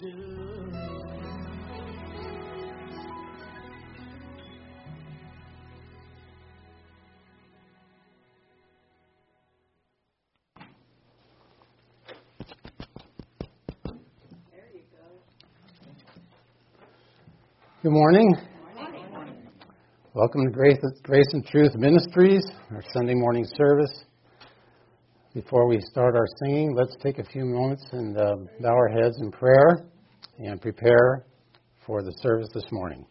Good morning. Welcome to Grace and Truth Ministries, our Sunday morning service. Before we start our singing, let's take a few moments and bow our heads in prayer and prepare for the service this morning.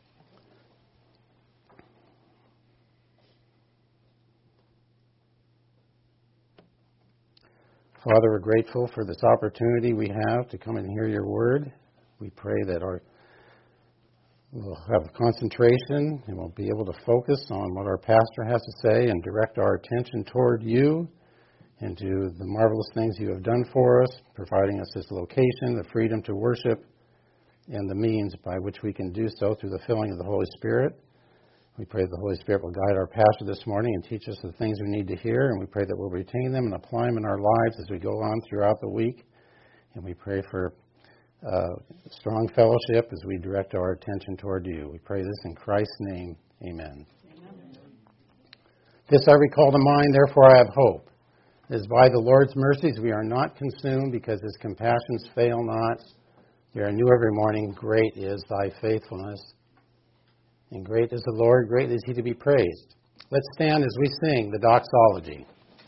Father, we're grateful for this opportunity we have to come and hear your word. We pray that we'll have concentration and we'll be able to focus on what our pastor has to say and direct our attention toward you and to the marvelous things you have done for us, providing us this location, the freedom to worship, and the means by which we can do so through the filling of the Holy Spirit. We pray that the Holy Spirit will guide our pastor this morning and teach us the things we need to hear, and we pray that we'll retain them and apply them in our lives as we go on throughout the week. And we pray for strong fellowship as we direct our attention toward you. We pray this in Christ's name. Amen. Amen. This I recall to mind, therefore I have hope. It is by the Lord's mercies we are not consumed, because his compassions fail not. They are new every morning. Great is thy faithfulness. And great is the Lord, great is he to be praised. Let's stand as we sing the doxology.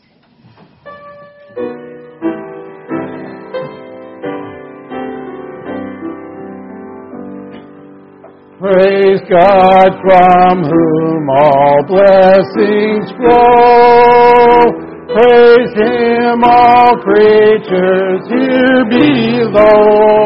Praise God, from whom all blessings flow. Praise him, all creatures here below.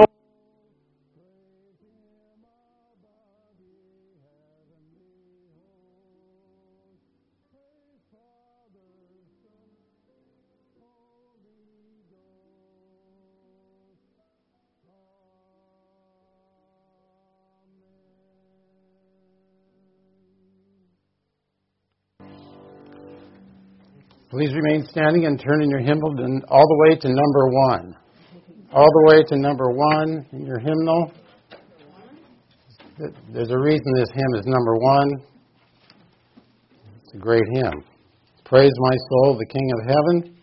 Please remain standing and turn in your hymnal all the way to number 1. All the way to number 1 in your hymnal. There's a reason this hymn is number 1. It's a great hymn. Praise my soul, the King of Heaven.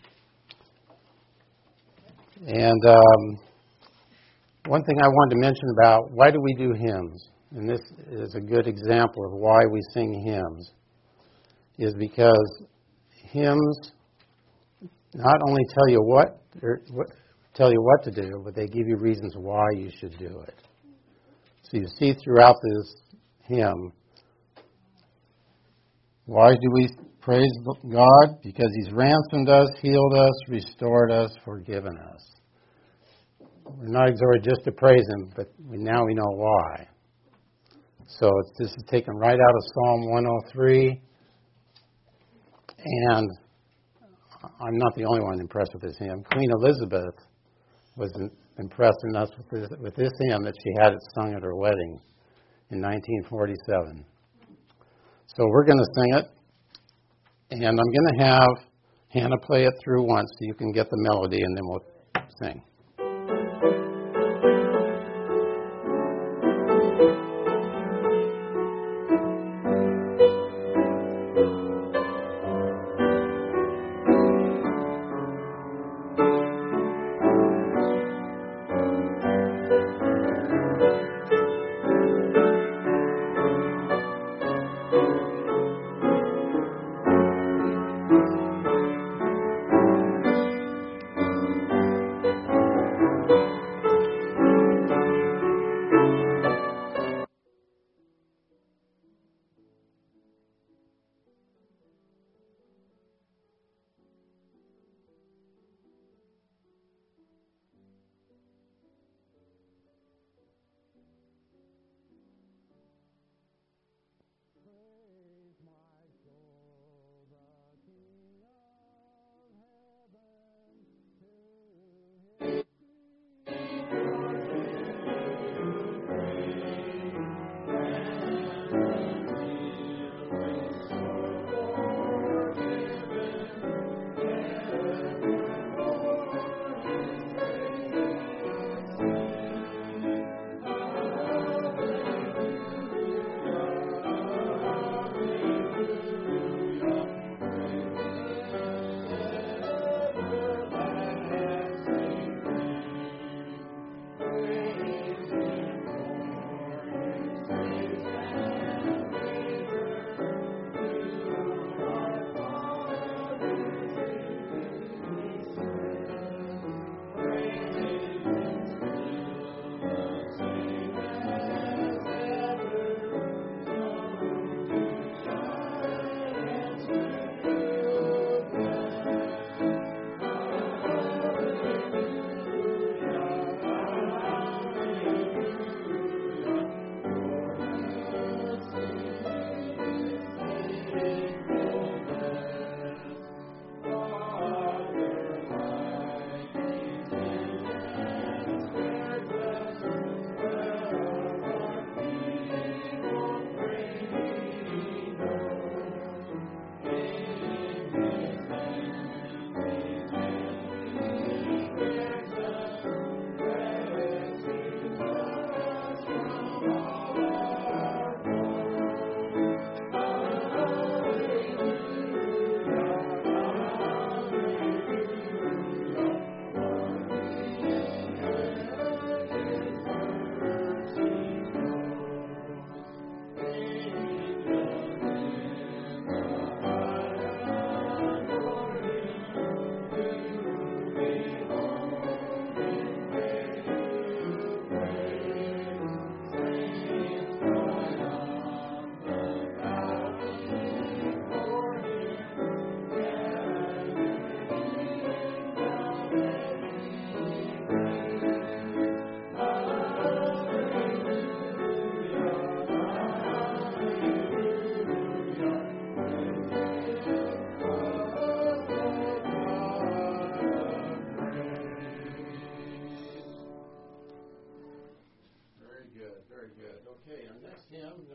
And one thing I wanted to mention about why do we do hymns, and this is a good example of why we sing hymns, is because hymns not only tell you what to do, but they give you reasons why you should do it. So you see throughout this hymn, why do we praise God? Because he's ransomed us, healed us, restored us, forgiven us. We're not exhorted just to praise him, but now we know why. So this is taken right out of Psalm 103. And I'm not the only one impressed with this hymn. Queen Elizabeth was impressed enough with this hymn that she had it sung at her wedding in 1947. So we're going to sing it, and I'm going to have Hannah play it through once so you can get the melody, and then we'll sing.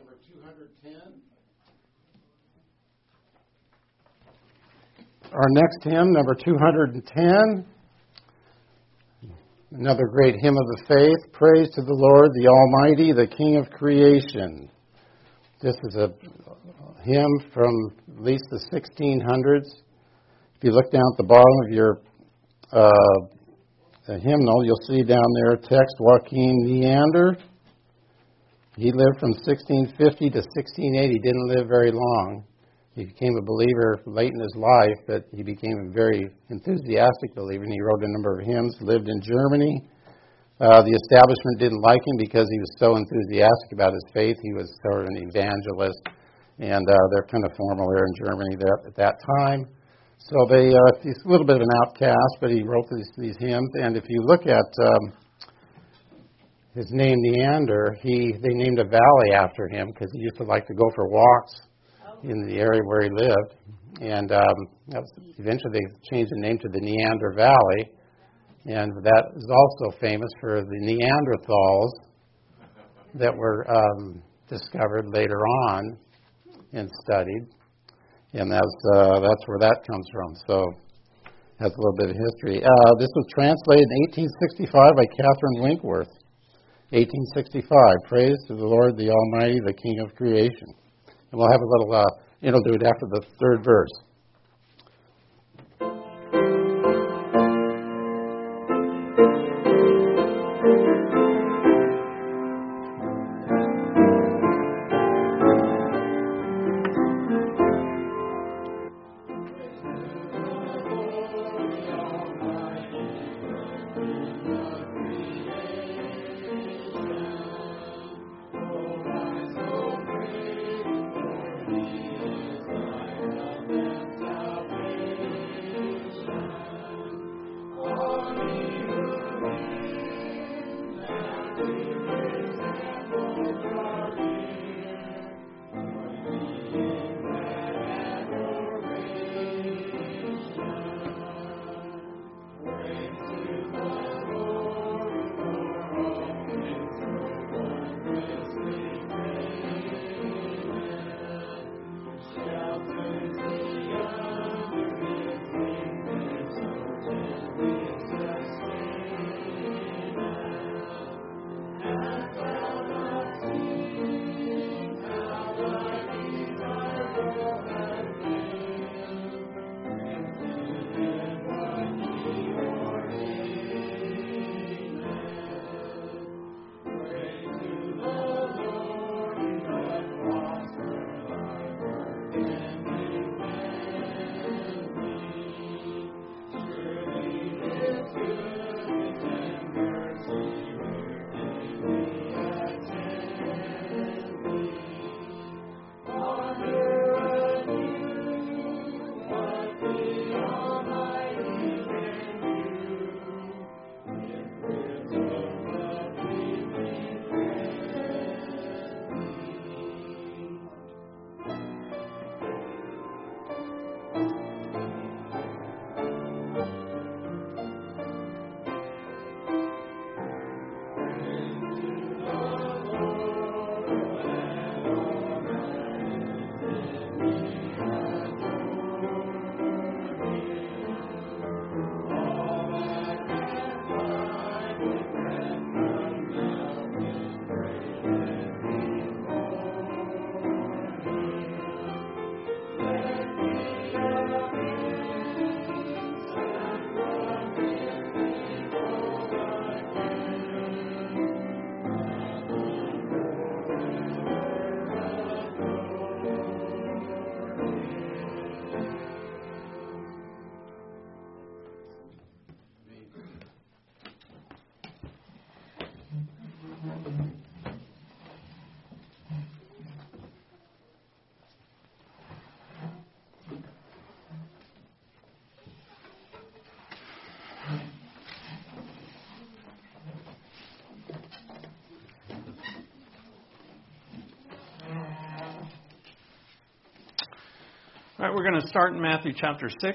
number 210. Our next hymn, number 210, another great hymn of the faith, Praise to the Lord, the Almighty, the King of creation. This is a hymn from at least the 1600s. If you look down at the bottom of your hymnal, you'll see down there text Joaquin Neander. He lived from 1650 to 1680. He didn't live very long. He became a believer late in his life, but he became a very enthusiastic believer, and he wrote a number of hymns, lived in Germany. The establishment didn't like him because he was so enthusiastic about his faith. He was sort of an evangelist, and they're kind of formal there in Germany at that time. So he's a little bit of an outcast, but he wrote these hymns. And if you look at his name, Neander, they named a valley after him because he used to like to go for walks in the area where he lived. And eventually they changed the name to the Neander Valley. And that is also famous for the Neanderthals that were discovered later on and studied. And that's where that comes from. So it has a little bit of history. This was translated in 1865 by Catherine Winkworth. 1865, Praise to the Lord, the Almighty, the King of creation. And we'll have a little interlude after the third verse. All right, we're going to start in Matthew chapter 6.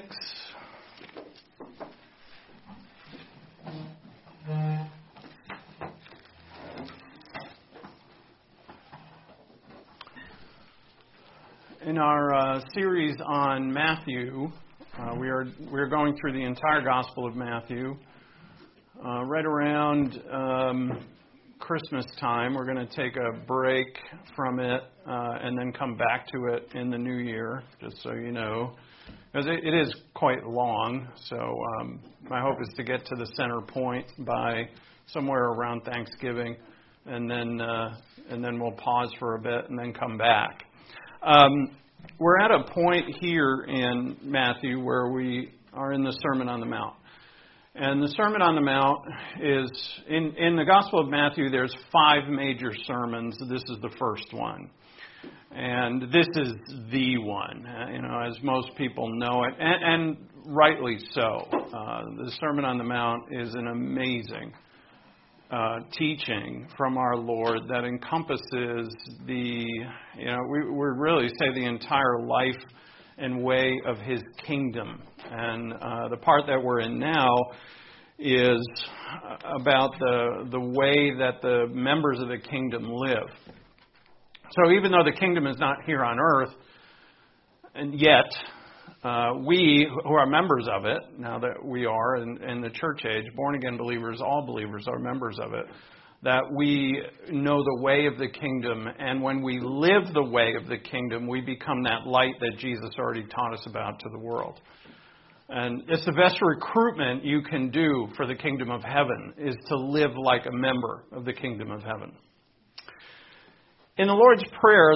In our series on Matthew, we are going through the entire Gospel of Matthew. Right around Christmas time, we're going to take a break from it and then come back to it in the new year, just so you know, because it is quite long. So my hope is to get to the center point by somewhere around Thanksgiving, and then we'll pause for a bit and then come back. We're at a point here in Matthew where we are in the Sermon on the Mount. And the Sermon on the Mount is, in the Gospel of Matthew, there's 5 major sermons. This is the first one. And this is the one, as most people know it, and rightly so. The Sermon on the Mount is an amazing teaching from our Lord that encompasses we really say the entire life and way of His kingdom. And the part that we're in now is about the way that the members of the kingdom live. So even though the kingdom is not here on earth, and yet we who are members of it, now that we are in the church age, born-again believers, all believers are members of it, that we know the way of the kingdom, and when we live the way of the kingdom, we become that light that Jesus already taught us about to the world. And it's the best recruitment you can do for the kingdom of heaven, is to live like a member of the kingdom of heaven. In the Lord's Prayer,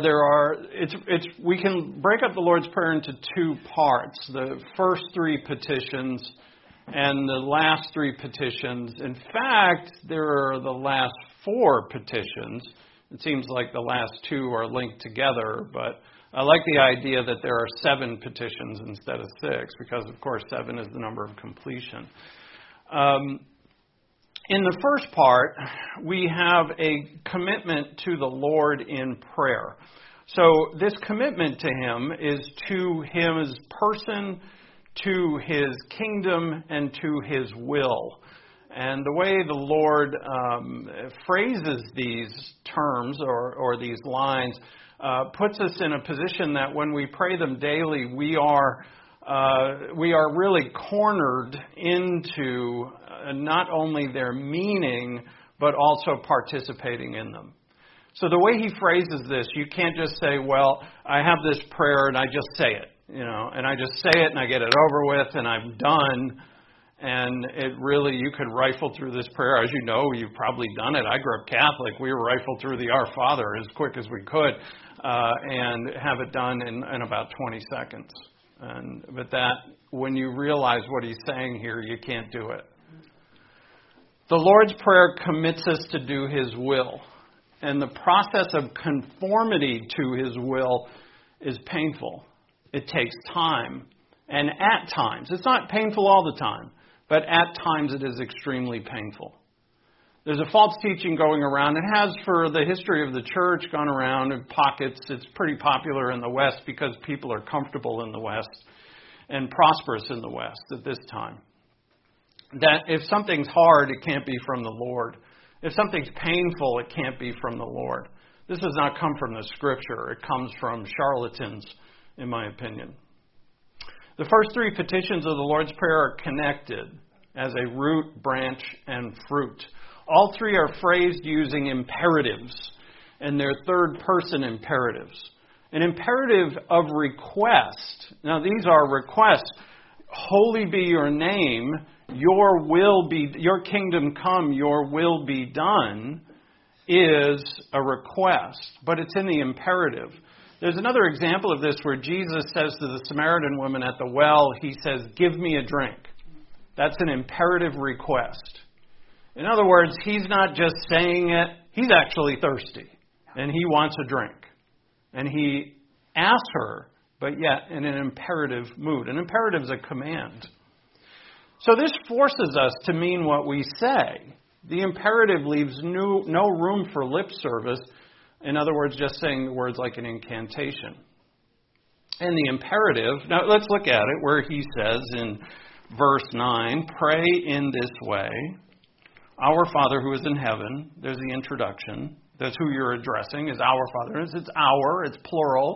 we can break up the Lord's Prayer into 2 parts. The first 3 petitions and the last 3 petitions. In fact, there are the last 4 petitions. It seems like the last 2 are linked together, but I like the idea that there are 7 petitions instead of 6, because, of course, 7 is the number of completion. In the first part, we have a commitment to the Lord in prayer. So this commitment to Him is to His person, to His kingdom, and to His will. And the way the Lord phrases these terms or these lines puts us in a position that when we pray them daily, we are really cornered into not only their meaning, but also participating in them. So the way he phrases this, you can't just say, well, I have this prayer and I just say it, and I just say it and I get it over with and I'm done. And you could rifle through this prayer. As you know, you've probably done it. I grew up Catholic. We rifled through the Our Father as quick as we could and have it done in about 20 seconds. But when you realize what he's saying here, you can't do it. The Lord's Prayer commits us to do His will. And the process of conformity to His will is painful. It takes time. And at times, it's not painful all the time, but at times it is extremely painful. There's a false teaching going around. It has, for the history of the church, gone around in pockets. It's pretty popular in the West because people are comfortable in the West and prosperous in the West at this time. That if something's hard, it can't be from the Lord. If something's painful, it can't be from the Lord. This does not come from the Scripture. It comes from charlatans, in my opinion. The first 3 petitions of the Lord's Prayer are connected as a root, branch, and fruit. All 3 are phrased using imperatives, and they're third-person imperatives. An imperative of request. Now, these are requests. Holy be your name. Your kingdom come, your will be done, is a request, but it's in the imperative. There's another example of this where Jesus says to the Samaritan woman at the well, He says, give me a drink. That's an imperative request. In other words, He's not just saying it, He's actually thirsty, and He wants a drink. And He asks her, but yet in an imperative mood. An imperative is a command. So this forces us to mean what we say. The imperative leaves no room for lip service. In other words, just saying the words like an incantation. And the imperative, now let's look at it where he says in verse 9, pray in this way. Our Father who is in heaven, there's the introduction. That's who you're addressing, is our Father. It's our, it's plural.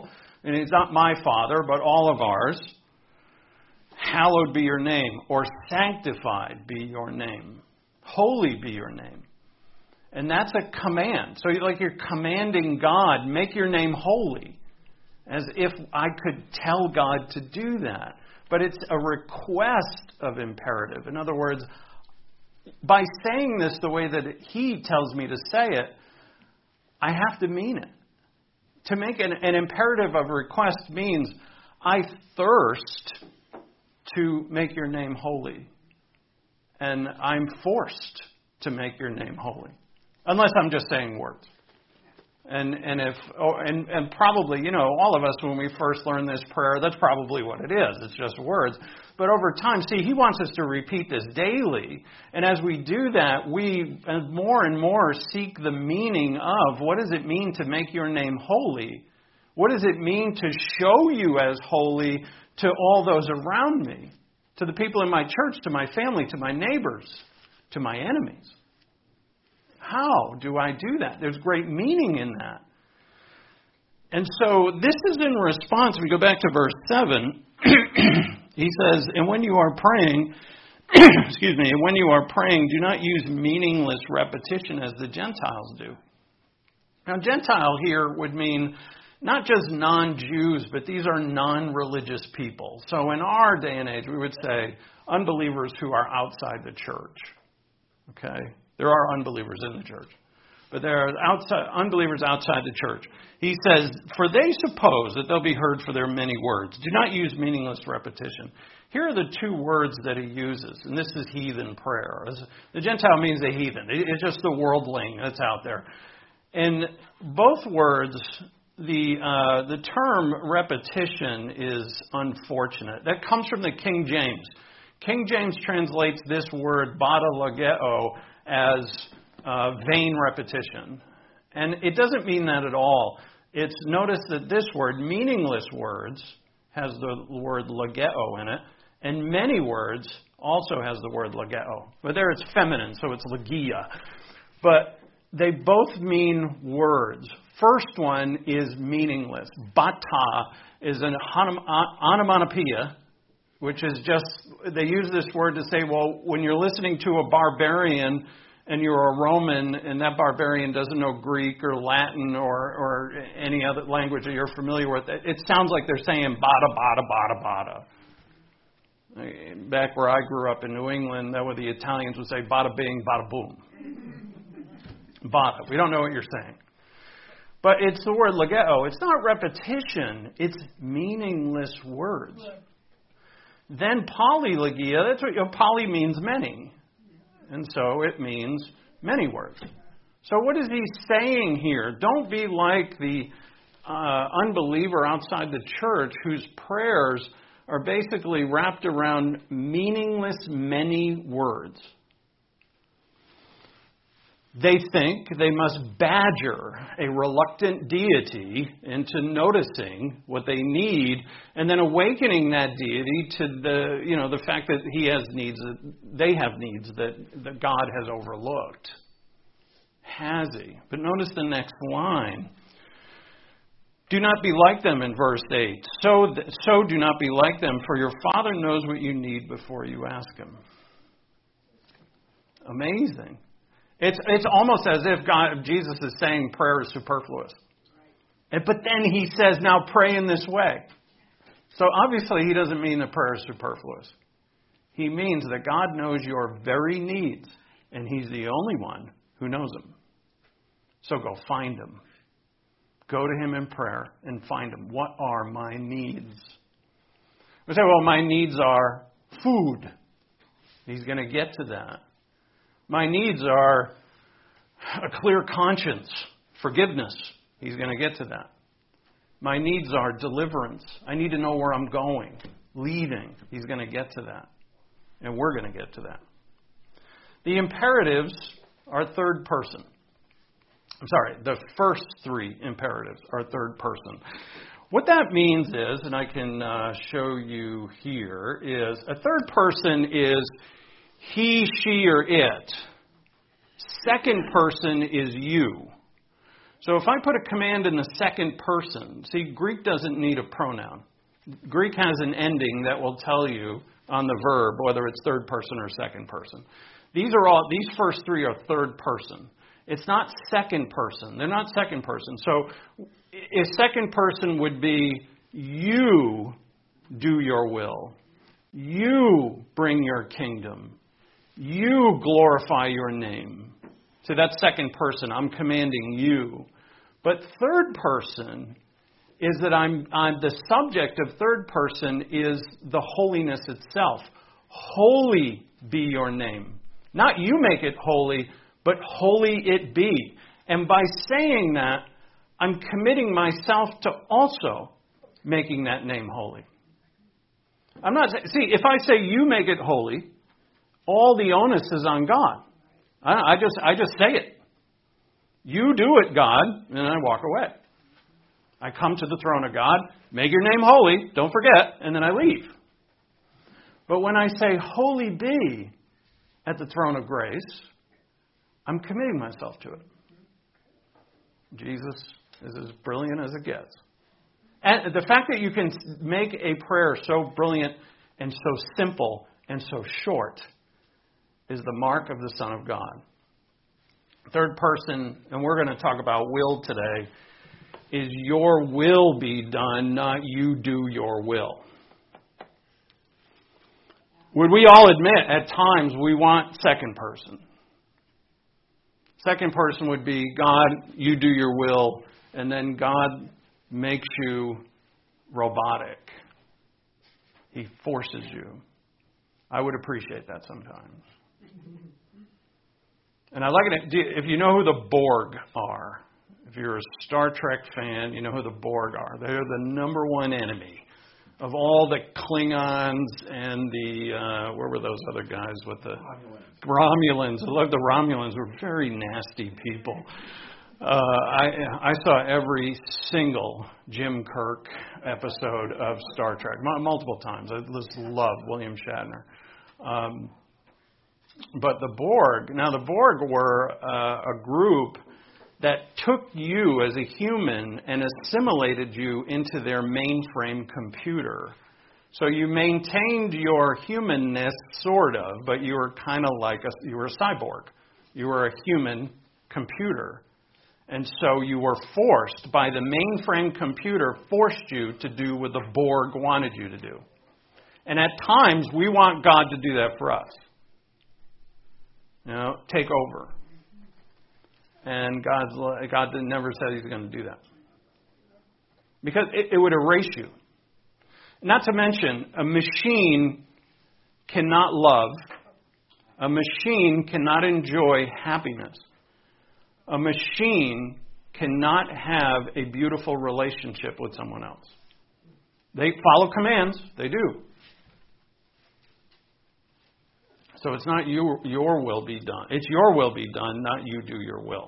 and He's not my Father, but all of ours. Hallowed be your name, or sanctified be your name. Holy be your name. And that's a command. So you're commanding God, make your name holy. As if I could tell God to do that. But it's a request of imperative. In other words, by saying this the way that He tells me to say it, I have to mean it. To make an imperative of request means I thirst to make your name holy. And I'm forced to make your name holy. Unless I'm just saying words. And probably, all of us, when we first learn this prayer, that's probably what it is. It's just words. But over time, He wants us to repeat this daily. And as we do that, we more and more seek the meaning of what does it mean to make your name holy? What does it mean to show you as holy to all those around me? To the people in my church, to my family, to my neighbors, to my enemies. How do I do that? There's great meaning in that. And so this is in response. We go back to verse 7. He says, and when you are praying, and when you are praying, do not use meaningless repetition as the Gentiles do. Now, Gentile here would mean not just non-Jews, but these are non-religious people. So in our day and age, we would say unbelievers who are outside the church. Okay? There are unbelievers in the church. But there are unbelievers outside the church. He says, for they suppose that they'll be heard for their many words. Do not use meaningless repetition. Here are the two words that he uses, and this is heathen prayer. The Gentile means a heathen. It's just the worldling that's out there. And both words, the term repetition is unfortunate. That comes from the King James. King James translates this word, batalogeo, as vain repetition. And it doesn't mean that at all. Notice that this word, meaningless words, has the word logeo in it, and many words also has the word logeo. But there it's feminine, so it's logia. But they both mean words. First one is meaningless. Bata is an onomatopoeia, which is just, they use this word to say, well, when you're listening to a barbarian and you're a Roman and that barbarian doesn't know Greek or Latin or any other language that you're familiar with, it sounds like they're saying bada, bada, bada, bada. Back where I grew up in New England, that what the Italians would say, bada bing, bada boom. Bada. We don't know what you're saying. But it's the word logeo. It's not repetition. It's meaningless words. Then polylogia, that's what poly means many. And so it means many words. So what is he saying here? Don't be like the unbeliever outside the church whose prayers are basically wrapped around meaningless many words. They think they must badger a reluctant deity into noticing what they need and then awakening that deity to the fact that he has needs, they have needs that God has overlooked. Has he? But notice the next line. Do not be like them in verse 8. So do not be like them, for your Father knows what you need before you ask him. Amazing. It's almost as if Jesus is saying prayer is superfluous. But then he says, now pray in this way. So obviously he doesn't mean that prayer is superfluous. He means that God knows your very needs, and he's the only one who knows them. So go find him. Go to him in prayer and find him. What are my needs? We say, well, my needs are food. He's going to get to that. My needs are a clear conscience, forgiveness. He's going to get to that. My needs are deliverance. I need to know where I'm going, leaving. He's going to get to that. And we're going to get to that. The imperatives are third person. The first three imperatives are third person. What that means is, and I can show you here, is a third person is he, she, or it. Second person is you. So if I put a command in the second person, see, Greek doesn't need a pronoun. Greek has an ending that will tell you on the verb whether it's third person or second person. These first three are third person. It's not second person. They're not second person. So a second person would be you do your will. You bring your kingdom. You glorify your name. So that's second person. I'm commanding you. But third person is that I'm the subject of third person is the holiness itself. Holy be your name. Not you make it holy, but holy it be. And by saying that, I'm committing myself to also making that name holy. I'm not saying, see, if I say you make it holy, all the onus is on God. I just say it. You do it, God, and I walk away. I come to the throne of God, make your name holy, don't forget, and then I leave. But when I say holy be at the throne of grace, I'm committing myself to it. Jesus is as brilliant as it gets. And the fact that you can make a prayer so brilliant and so simple and so short is the mark of the Son of God. Third person, and we're going to talk about will today, is your will be done, not you do your will. Would we all admit at times we want second person? Second person would be God, you do your will, and then God makes you robotic. He forces you. I would appreciate that sometimes. And I like it if you know who the Borg are. If you're a Star Trek fan, you know who the Borg are. They're the number one enemy of all the Klingons and the, where were those other guys with the Romulans. I love the Romulans. Were very nasty people. I saw every single Jim Kirk episode of Star Trek, multiple times. I just love William Shatner. But the Borg were a group that took you as a human and assimilated you into their mainframe computer. So you maintained your humanness, sort of, but you were kind of like you were a cyborg. You were a human computer. And so you were forced by the mainframe computer, forced you to do what the Borg wanted you to do. And at times, we want God to do that for us. Take over. And God never said He's going to do that. Because it would erase you. Not to mention, a machine cannot love. A machine cannot enjoy happiness. A machine cannot have a beautiful relationship with someone else. They follow commands. They do. So it's not your will be done. It's your will be done, not you do your will.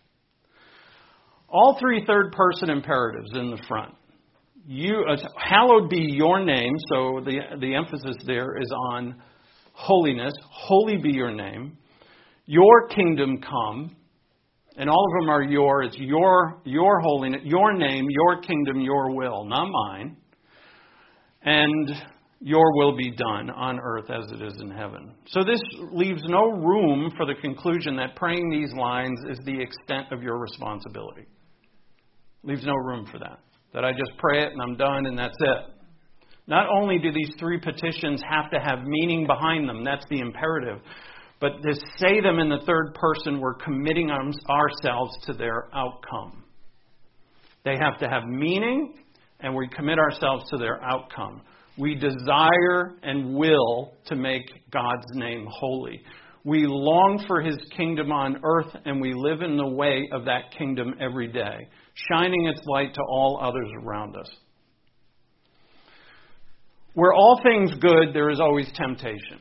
All three third-person imperatives in the front. Hallowed be your name. So the emphasis there is on holiness. Holy be your name. Your kingdom come. And all of them are it's your holiness, your name, your kingdom, your will, not mine. And your will be done on earth as it is in heaven. So this leaves no room for the conclusion that praying these lines is the extent of your responsibility. Leaves no room for that. That I just pray it and I'm done and that's it. Not only do these three petitions have to have meaning behind them, that's the imperative, but to say them in the third person, we're committing ourselves to their outcome. They have to have meaning, and we commit ourselves to their outcome. We desire and will to make God's name holy. We long for His kingdom on earth, and we live in the way of that kingdom every day, shining its light to all others around us. Where all things good, there is always temptation.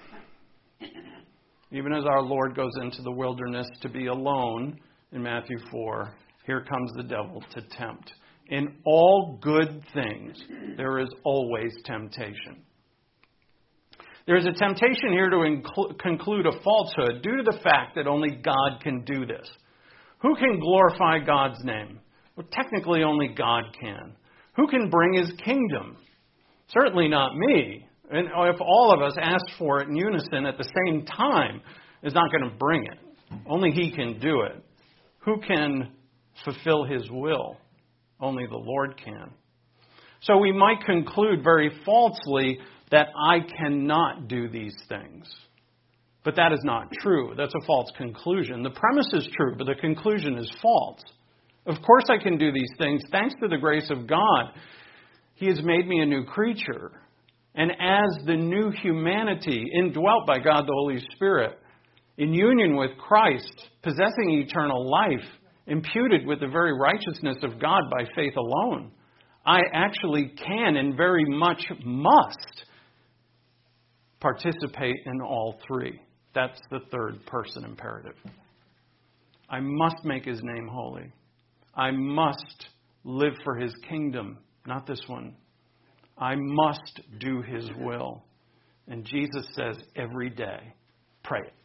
Even as our Lord goes into the wilderness to be alone in Matthew 4, here comes the devil to tempt. In all good things, there is always temptation. There is a temptation here to conclude a falsehood due to the fact that only God can do this. Who can glorify God's name? Well, technically only God can. Who can bring His kingdom? Certainly not me. And if all of us asked for it in unison at the same time, it's not going to bring it. Only He can do it. Who can fulfill His will? Only the Lord can. So we might conclude very falsely that I cannot do these things. But that is not true. That's a false conclusion. The premise is true, but the conclusion is false. Of course I can do these things. Thanks to the grace of God, He has made me a new creature. And as the new humanity, indwelt by God the Holy Spirit, in union with Christ, possessing eternal life, imputed with the very righteousness of God by faith alone, I actually can and very much must participate in all three. That's the third person imperative. I must make His name holy. I must live for His kingdom, not this one. I must do His will. And Jesus says every day, pray it.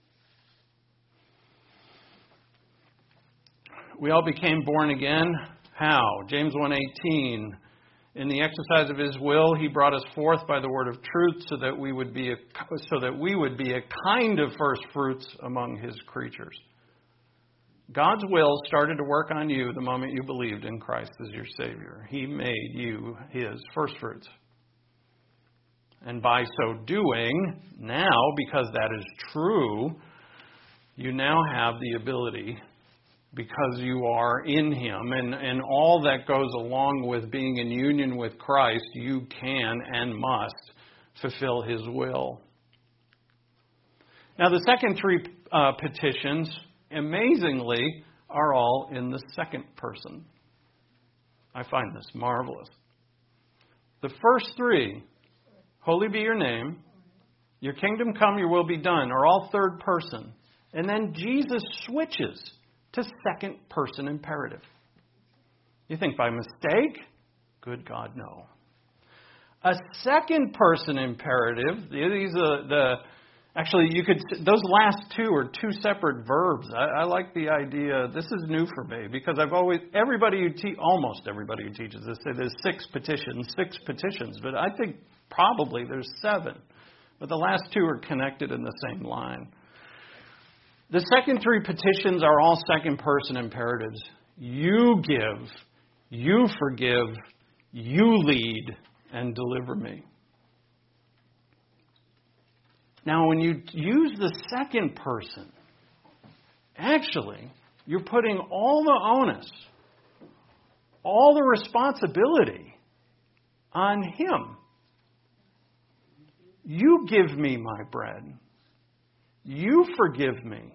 We all became born again. How? James 1:18. In the exercise of His will, He brought us forth by the word of truth so that we would be a kind of first fruits among His creatures. God's will started to work on you the moment you believed in Christ as your Savior. He made you His first fruits. And by so doing, now, because that is true, you now have the ability, because you are in Him and all that goes along with being in union with Christ, you can and must fulfill His will. Now, the second three petitions, amazingly, are all in the second person. I find this marvelous. The first three, holy be your name, your kingdom come, your will be done, are all third person. And then Jesus switches to second person imperative. You think by mistake? Good God, no. A second person imperative, those last two are two separate verbs. I like the idea. This is new for me because almost everybody who teaches this say there's six petitions, but I think probably there's 7. But the last two are connected in the same line. The second three petitions are all second person imperatives. You give, you forgive, you lead, and deliver me. Now, when you use the second person, actually, you're putting all the onus, all the responsibility on Him. You give me my bread. You forgive me.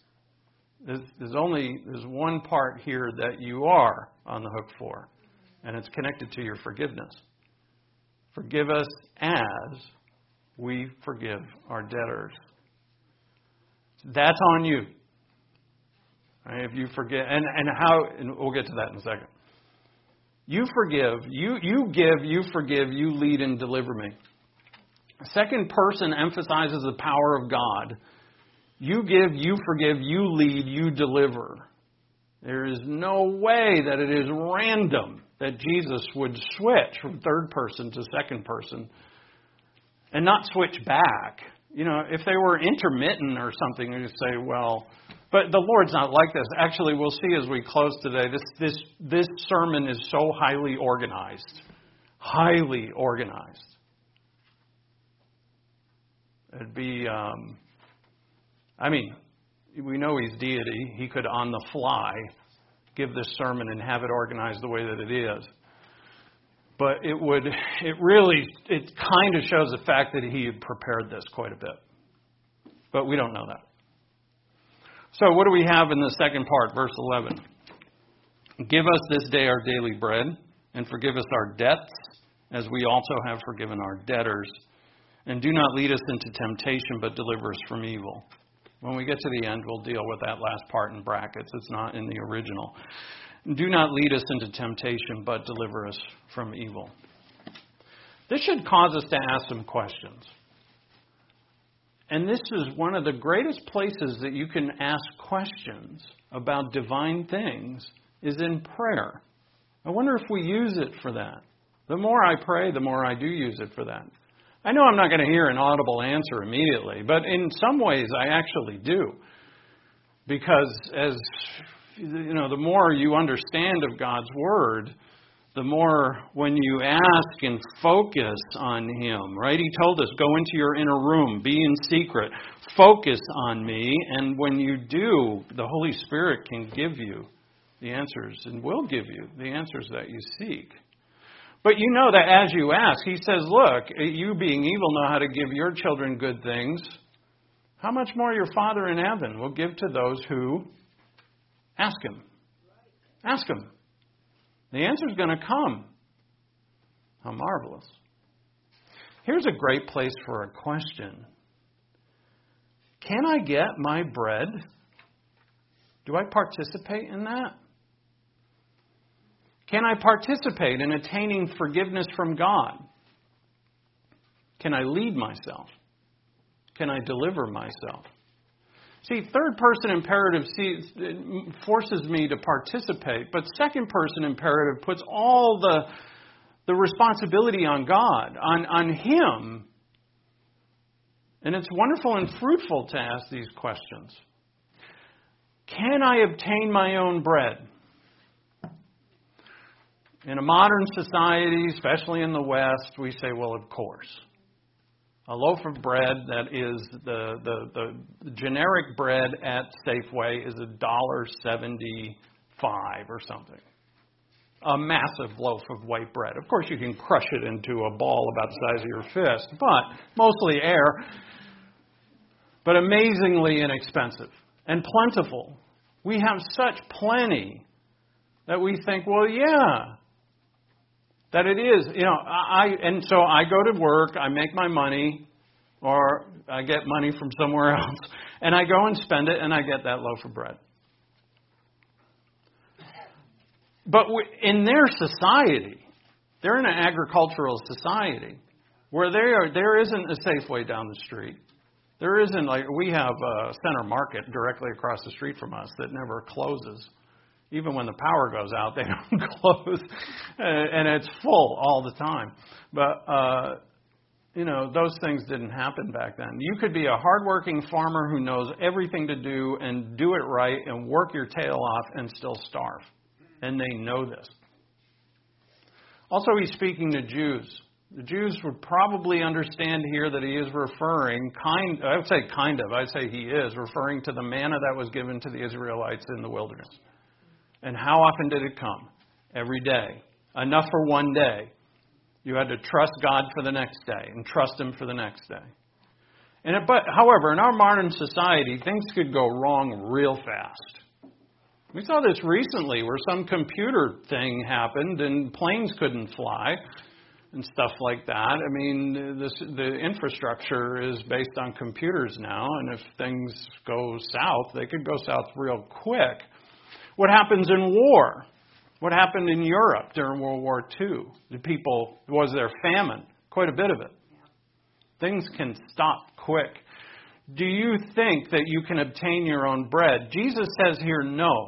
There's one part here that you are on the hook for, and it's connected to your forgiveness. Forgive us as we forgive our debtors. That's on you. Right? If you forget, and we'll get to that in a second. You forgive, you give, you forgive, you lead and deliver me. Second person emphasizes the power of God. You give, you forgive, you lead, you deliver. There is no way that it is random that Jesus would switch from third person to second person and not switch back. You know, if they were intermittent or something, you'd say, well, but the Lord's not like this. Actually, we'll see as we close today, this sermon is so highly organized. Highly organized. It'd be, we know He's deity. He could on the fly give this sermon and have it organized the way that it is. But it kind of shows the fact that He had prepared this quite a bit. But we don't know that. So what do we have in the second part, verse 11? Give us this day our daily bread, and forgive us our debts, as we also have forgiven our debtors. And do not lead us into temptation, but deliver us from evil. When we get to the end, we'll deal with that last part in brackets. It's not in the original. Do not lead us into temptation, but deliver us from evil. This should cause us to ask some questions. And this is one of the greatest places that you can ask questions about divine things is in prayer. I wonder if we use it for that. The more I pray, the more I do use it for that. I know I'm not going to hear an audible answer immediately, but in some ways I actually do. Because as you know, the more you understand of God's Word, the more when you ask and focus on Him, right? He told us, go into your inner room, be in secret, focus on me, and when you do, the Holy Spirit can give you the answers and will give you the answers that you seek. But you know that as you ask, He says, look, you being evil know how to give your children good things. How much more your Father in heaven will give to those who ask Him? Ask Him. The answer's going to come. How marvelous. Here's a great place for a question. Can I get my bread? Do I participate in that? Can I participate in attaining forgiveness from God? Can I lead myself? Can I deliver myself? See, third-person imperative forces me to participate, but second-person imperative puts all the responsibility on God, on Him. And it's wonderful and fruitful to ask these questions. Can I obtain my own bread? In a modern society, especially in the West, we say, well, of course. A loaf of bread that is the generic bread at Safeway is $1.75 or something. A massive loaf of white bread. Of course, you can crush it into a ball about the size of your fist, but mostly air. But amazingly inexpensive and plentiful. We have such plenty that we think, well, yeah, that it is. You know, and so I go to work, I make my money, or I get money from somewhere else, and I go and spend it, and I get that loaf of bread. But in their society, they're in an agricultural society where there isn't a Safeway down the street. There isn't, like, we have a Center Market directly across the street from us that never closes. Even when the power goes out, they don't close. And it's full all the time. But, those things didn't happen back then. You could be a hardworking farmer who knows everything to do and do it right and work your tail off and still starve. And they know this. Also, he's speaking to Jews. The Jews would probably understand here that he is referring, I'd say he is referring to the manna that was given to the Israelites in the wilderness. And how often did it come? Every day. Enough for one day. You had to trust God for the next day and trust Him for the next day. However, in our modern society, things could go wrong real fast. We saw this recently where some computer thing happened and planes couldn't fly and stuff like that. I mean, the infrastructure is based on computers now, and if things go south, they could go south real quick. What happens in war? What happened in Europe during World War II? Was there famine? Quite a bit of it. Things can stop quick. Do you think that you can obtain your own bread? Jesus says here, no.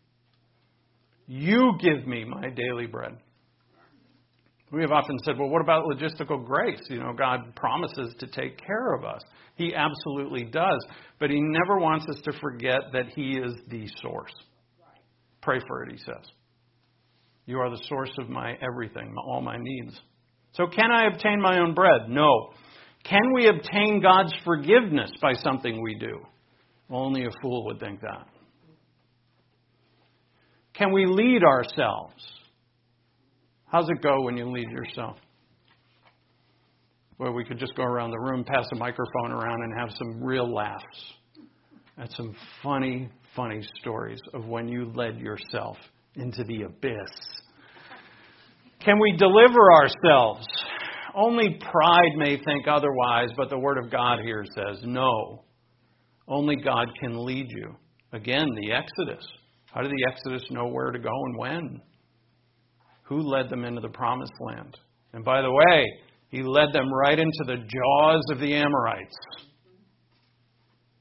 You give me my daily bread. We have often said, well, what about logistical grace? God promises to take care of us. He absolutely does. But He never wants us to forget that He is the source. Pray for it, He says. You are the source of my everything, all my needs. So can I obtain my own bread? No. Can we obtain God's forgiveness by something we do? Well, only a fool would think that. Can we lead ourselves? How's it go when you lead yourself? Well, we could just go around the room, pass a microphone around, and have some real laughs at some funny stories of when you led yourself into the abyss. Can we deliver ourselves? Only pride may think otherwise, but the Word of God here says no. Only God can lead you. Again, the Exodus. How did the Exodus know where to go and when? Who led them into the Promised Land? And by the way, He led them right into the jaws of the Amorites.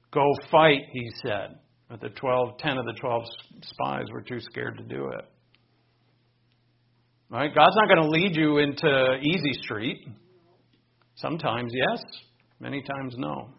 Go fight, he said. But 10 of the 12 spies were too scared to do it. Right? God's not going to lead you into easy street. Sometimes yes, many times no.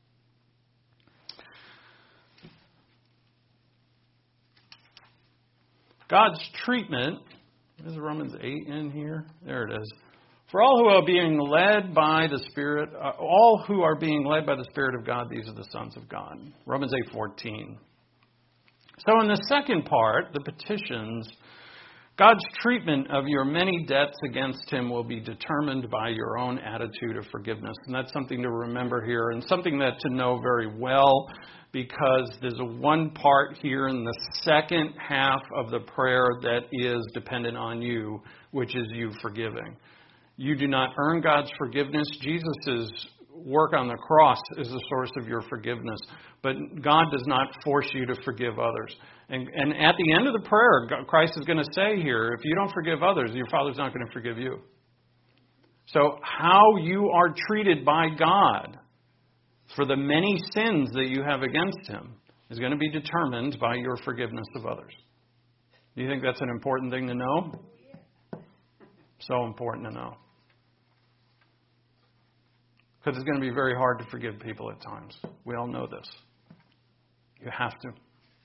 God's treatment, is Romans 8 in here? There it is. For all who are being led by the Spirit, all who are being led by the Spirit of God, these are the sons of God. Romans 8:14. So in the second part, the petitions, God's treatment of your many debts against him will be determined by your own attitude of forgiveness. And that's something to remember here and something that to know very well, because there's one part here in the second half of the prayer that is dependent on you, which is you forgiving. You do not earn God's forgiveness. Jesus' work on the cross is the source of your forgiveness. But God does not force you to forgive others. And at the end of the prayer, Christ is going to say here, if you don't forgive others, your Father's not going to forgive you. So how you are treated by God for the many sins that you have against him is going to be determined by your forgiveness of others. Do you think that's an important thing to know? So important to know. Because it's going to be very hard to forgive people at times. We all know this. You have to.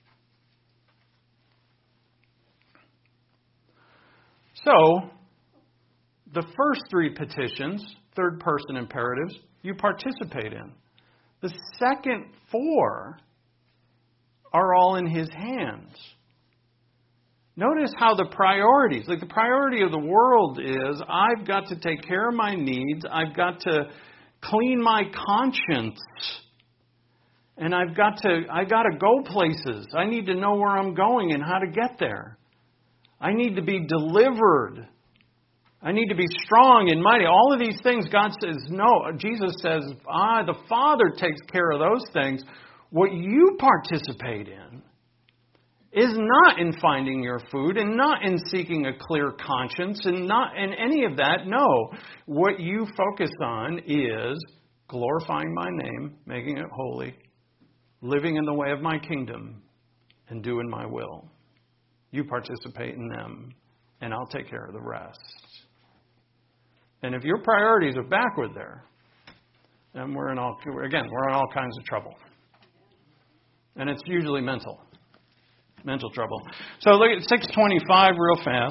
So, the first three petitions, third person imperatives, you participate in. The second four are all in his hands. Notice how the priorities, like the priority of the world is, I've got to take care of my needs, I've got to clean my conscience, and I've got to go places. I need to know where I'm going and how to get there. I need to be delivered. I need to be strong and mighty. All of these things, God says, no. Jesus says, the Father takes care of those things. What you participate in is not in finding your food and not in seeking a clear conscience and not in any of that. No. What you focus on is glorifying my name, making it holy, living in the way of my kingdom, and doing my will. You participate in them, and I'll take care of the rest. And if your priorities are backward there, then we're in all kinds of trouble. And it's usually mental trouble. So look at 625 real fast.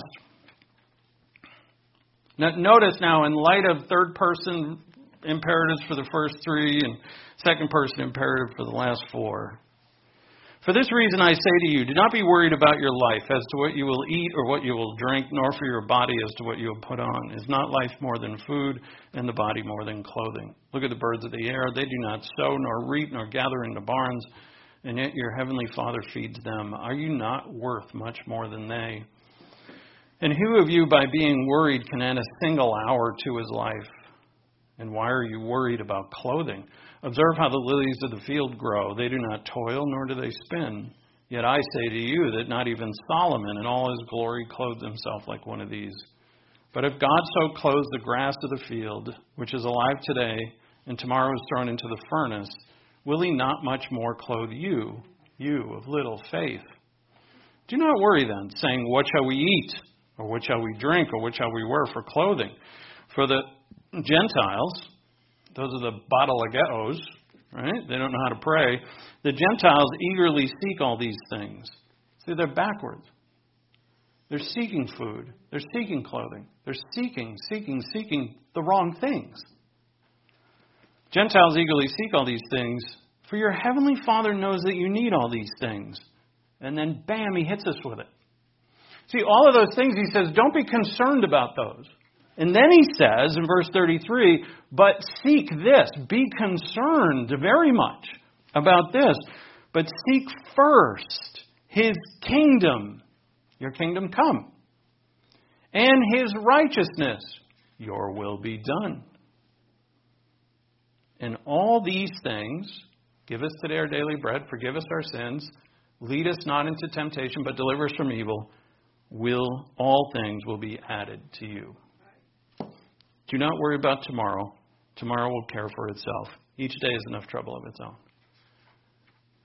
Now, notice now, in light of third person imperatives for the first three and second person imperative for the last four. For this reason I say to you, do not be worried about your life as to what you will eat or what you will drink, nor for your body as to what you will put on. Is not life more than food, and the body more than clothing? Look at the birds of the air. They do not sow, nor reap, nor gather into barns, and yet your heavenly Father feeds them. Are you not worth much more than they? And who of you, by being worried, can add a single hour to his life? And why are you worried about clothing? Observe how the lilies of the field grow. They do not toil, nor do they spin. Yet I say to you that not even Solomon in all his glory clothed himself like one of these. But if God so clothes the grass of the field, which is alive today, and tomorrow is thrown into the furnace, will he not much more clothe you, you of little faith? Do not worry then, saying, what shall we eat? Or what shall we drink? Or what shall we wear for clothing? For the Gentiles, those are the batalageos, right? They don't know how to pray. The Gentiles eagerly seek all these things. See, they're backwards. They're seeking food. They're seeking clothing. They're seeking the wrong things. Gentiles eagerly seek all these things, for your heavenly Father knows that you need all these things. And then, bam, he hits us with it. See, all of those things, he says, don't be concerned about those. And then he says in verse 33, but seek this. Be concerned very much about this. But seek first his kingdom. Your kingdom come. And his righteousness. Your will be done. And all these things, give us today our daily bread, forgive us our sins, lead us not into temptation, but deliver us from evil, all things will be added to you. Do not worry about tomorrow. Tomorrow will care for itself. Each day is enough trouble of its own.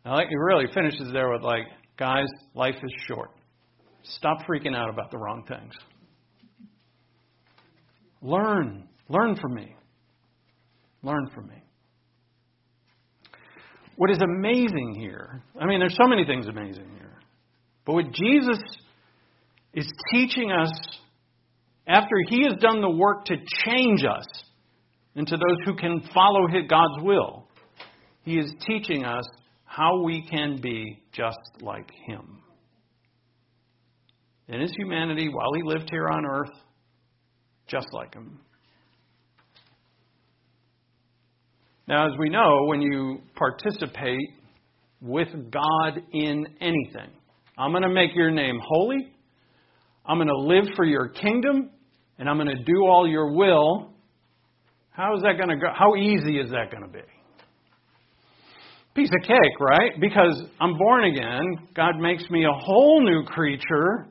I like, it really finishes there with like, guys, life is short. Stop freaking out about the wrong things. Learn from me. Learn from me. What is amazing here, I mean, there's so many things amazing here, but what Jesus is teaching us after He has done the work to change us into those who can follow God's will, He is teaching us how we can be just like Him. In His humanity, while He lived here on earth, just like Him. Now, as we know, when you participate with God in anything, I'm going to make your name holy, I'm going to live for your kingdom, and I'm going to do all your will. How is that going to go? How easy is that going to be? Piece of cake, right? Because I'm born again. God makes me a whole new creature.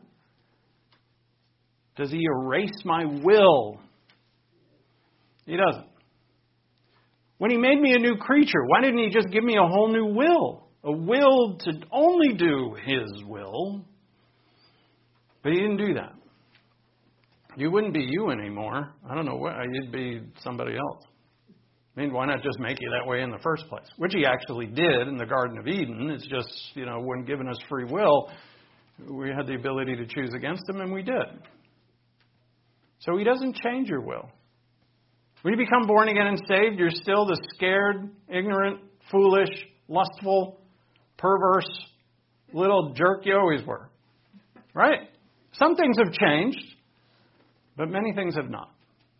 Does He erase my will? He doesn't. When He made me a new creature, why didn't He just give me a whole new will? A will to only do His will. But He didn't do that. You wouldn't be you anymore. I don't know what, you'd be somebody else. I mean, why not just make you that way in the first place? Which He actually did in the Garden of Eden. It's just, when given us free will, we had the ability to choose against Him, and we did. So He doesn't change your will. When you become born again and saved, you're still the scared, ignorant, foolish, lustful, perverse little jerk you always were. Right? Some things have changed, but many things have not.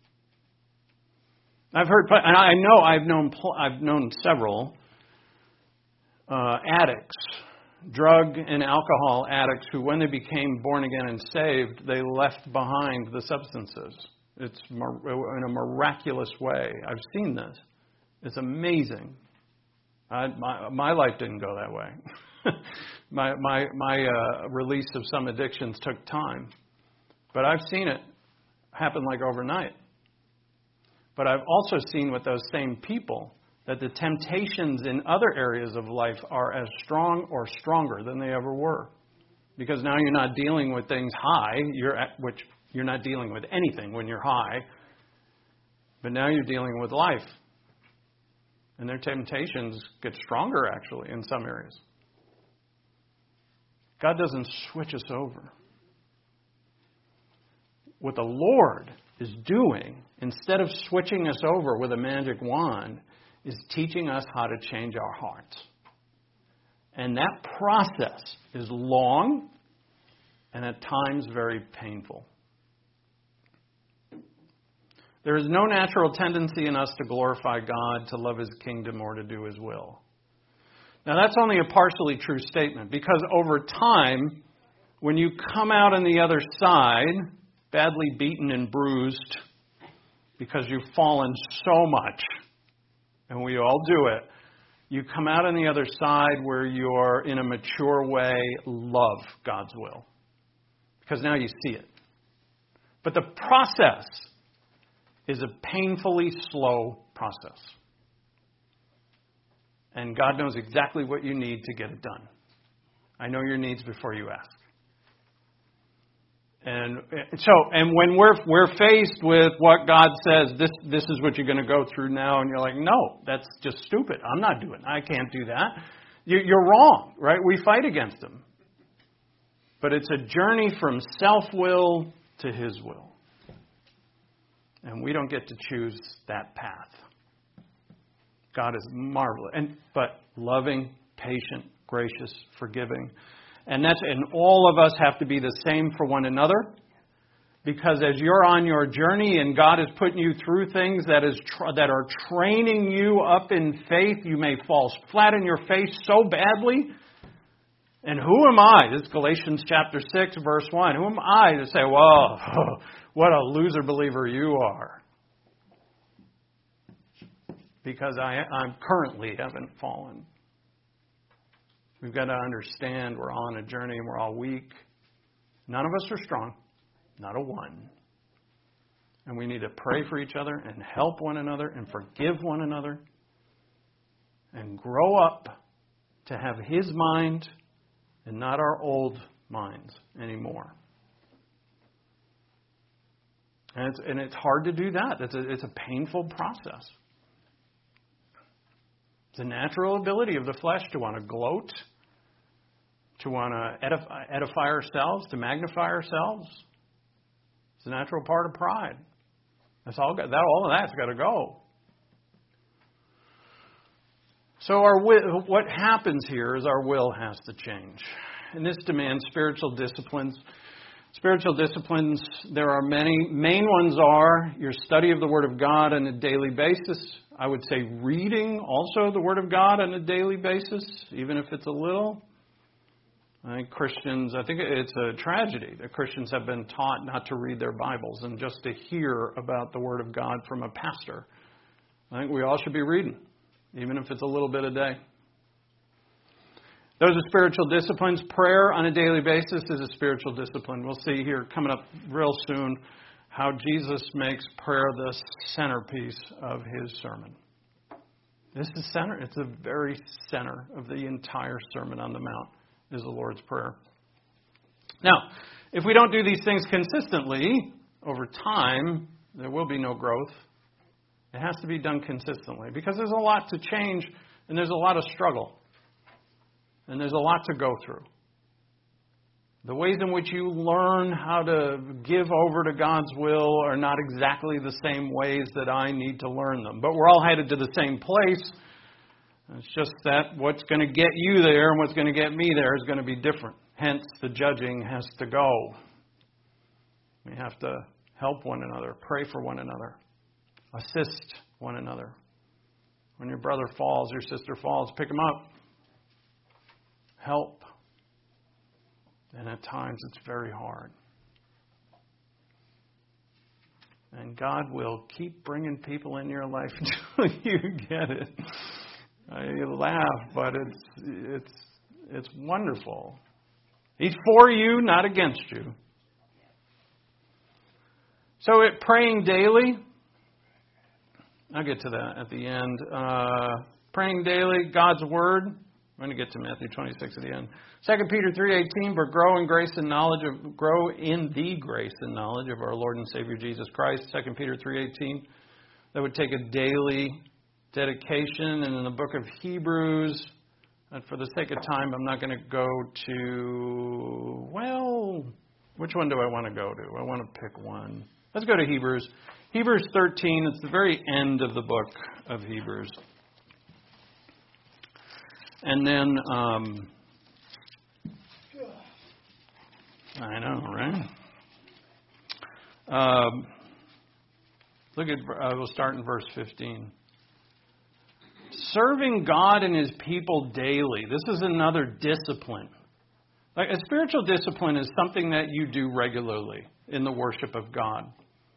I've heard, and I know I've known several addicts, drug and alcohol addicts, who, when they became born again and saved, they left behind the substances. It's in a miraculous way. I've seen this. It's amazing. My life didn't go that way. my release of some addictions took time, but I've seen it happen like overnight. But I've also seen with those same people that the temptations in other areas of life are as strong or stronger than they ever were, because now you're not dealing with things high. You're not dealing with anything when you're high, but now you're dealing with life. And their temptations get stronger, actually, in some areas. God doesn't switch us over. What the Lord is doing, instead of switching us over with a magic wand, is teaching us how to change our hearts. And that process is long and at times very painful. There is no natural tendency in us to glorify God, to love His kingdom, or to do His will. Now, that's only a partially true statement, because over time, when you come out on the other side, badly beaten and bruised, because you've fallen so much, and we all do it, you come out on the other side where you're, in a mature way, love God's will. Because now you see it. But the process is a painfully slow process. And God knows exactly what you need to get it done. I know your needs before you ask. And when we're faced with what God says, this is what you're going to go through now, and you're like, no, that's just stupid. I'm not doing it. I can't do that. You're wrong, right? We fight against Him. But it's a journey from self-will to His will. And we don't get to choose that path. God is marvelous, but loving, patient, gracious, forgiving. And all of us have to be the same for one another. Because as you're on your journey and God is putting you through things that are training you up in faith, you may fall flat in your face so badly. And who am I? This is Galatians chapter 6, verse 1. Who am I to say, well, what a loser believer you are? Because I currently haven't fallen. We've got to understand we're on a journey and we're all weak. None of us are strong. Not a one. And we need to pray for each other and help one another and forgive one another and grow up to have His mind and not our old minds anymore. And it's hard to do that. It's a painful process. It's a natural ability of the flesh to want to gloat, to want to edify ourselves, to magnify ourselves. It's a natural part of pride. All of that's got to go. So what happens here is our will has to change. And this demands spiritual disciplines. Spiritual disciplines, there are many. Main ones are your study of the Word of God on a daily basis. I would say reading also the Word of God on a daily basis, even if it's a little. I think it's a tragedy that Christians have been taught not to read their Bibles and just to hear about the Word of God from a pastor. I think we all should be reading, even if it's a little bit a day. Those are spiritual disciplines. Prayer on a daily basis is a spiritual discipline. We'll see here coming up real soon how Jesus makes prayer the centerpiece of His sermon. This is center. It's the very center of the entire Sermon on the Mount is the Lord's Prayer. Now, if we don't do these things consistently, over time, there will be no growth. It has to be done consistently because there's a lot to change and there's a lot of struggle. And there's a lot to go through. The ways in which you learn how to give over to God's will are not exactly the same ways that I need to learn them. But we're all headed to the same place. It's just that what's going to get you there and what's going to get me there is going to be different. Hence, the judging has to go. We have to help one another, pray for one another, assist one another. When your brother falls, your sister falls, pick him up. Help. And at times it's very hard. And God will keep bringing people in your life until you get it. You laugh, but it's wonderful. He's for you, not against you. So praying daily, I'll get to that at the end. Praying daily, God's Word. I'm going to get to Matthew 26 at the end. 2 Peter 3:18, but grow in the grace and knowledge of our Lord and Savior Jesus Christ. 2 Peter 3:18. That would take a daily dedication. And in the book of Hebrews, and for the sake of time, I'm not going to go to, which one do I want to go to? I want to pick one. Let's go to Hebrews. Hebrews 13, it's the very end of the book of Hebrews. And then, I know, right? We'll start in verse 15. Serving God and His people daily. This is another discipline. Like a spiritual discipline is something that you do regularly in the worship of God.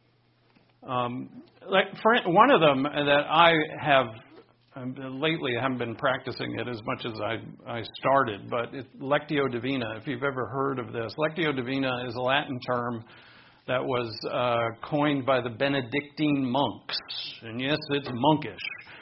One of them that I have lately, I haven't been practicing it as much as I started, but it's Lectio Divina, if you've ever heard of this. Lectio Divina is a Latin term that was coined by the Benedictine monks. And yes, it's monkish.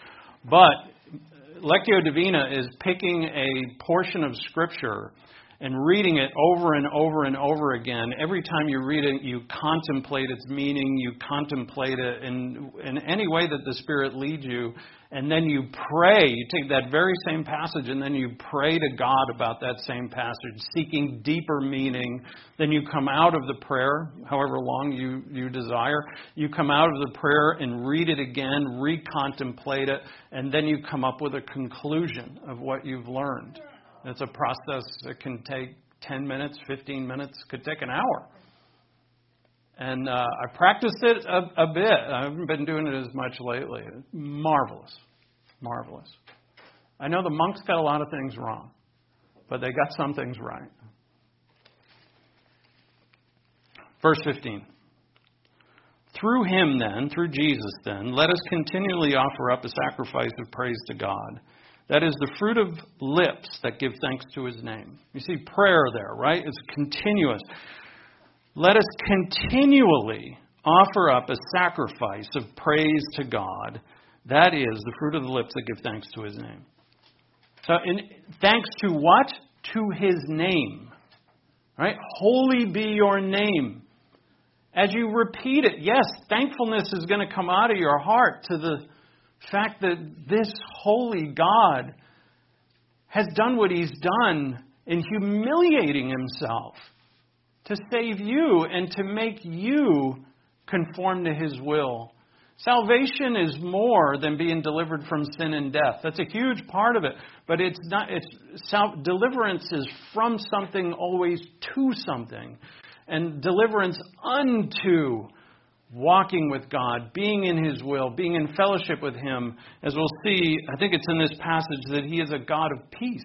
But Lectio Divina is picking a portion of Scripture and reading it over and over and over again. Every time you read it, you contemplate its meaning, you contemplate it in any way that the Spirit leads you, and then you pray. You take that very same passage and then you pray to God about that same passage, seeking deeper meaning. Then you come out of the prayer, however long you desire. You come out of the prayer and read it again, recontemplate it, and then you come up with a conclusion of what you've learned. It's a process that can take 10 minutes, 15 minutes, could take an hour. And I practiced it a bit. I haven't been doing it as much lately. Marvelous. Marvelous. I know the monks got a lot of things wrong, but they got some things right. Verse 15. Through Him then, through Jesus then, let us continually offer up a sacrifice of praise to God. That is the fruit of lips that give thanks to His name. You see prayer there, right? It's continuous. Let us continually offer up a sacrifice of praise to God. That is the fruit of the lips that give thanks to His name. So, thanks to what? To His name. Right? Holy be your name. As you repeat it, yes, thankfulness is going to come out of your heart to the fact that this holy God has done what He's done in humiliating Himself to save you and to make you conform to His will. Salvation is more than being delivered from sin and death. That's a huge part of it. But it's not. Deliverance is from something always to something. And deliverance unto walking with God, being in His will, being in fellowship with Him. As we'll see, I think it's in this passage that He is a God of peace.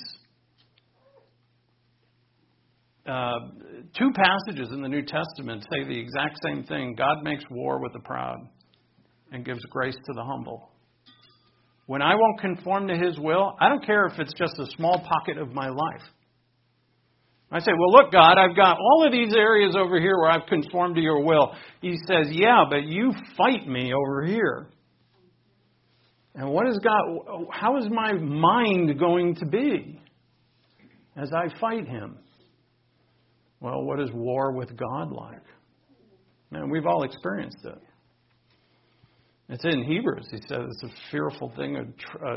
2 passages in the New Testament say the exact same thing. God makes war with the proud and gives grace to the humble. When I won't conform to His will, I don't care if it's just a small pocket of my life. I say, well, look, God, I've got all of these areas over here where I've conformed to your will. He says, yeah, but you fight me over here. And what is God? How is my mind going to be as I fight Him? Well, what is war with God like? Man, we've all experienced it. It's in Hebrews. He says it's a fearful thing,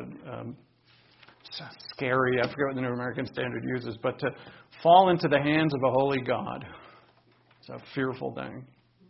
scary, I forget what the New American Standard uses, but to fall into the hands of a holy God. It's a fearful thing.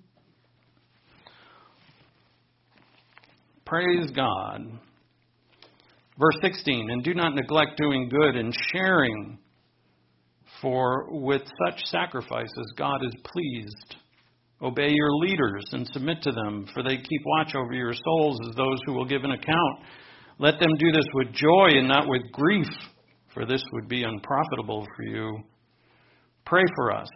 Praise God. Verse 16, and do not neglect doing good and sharing, for with such sacrifices God is pleased. Obey your leaders and submit to them, for they keep watch over your souls as those who will give an account. Let them do this with joy and not with grief, for this would be unprofitable for you. Pray for us,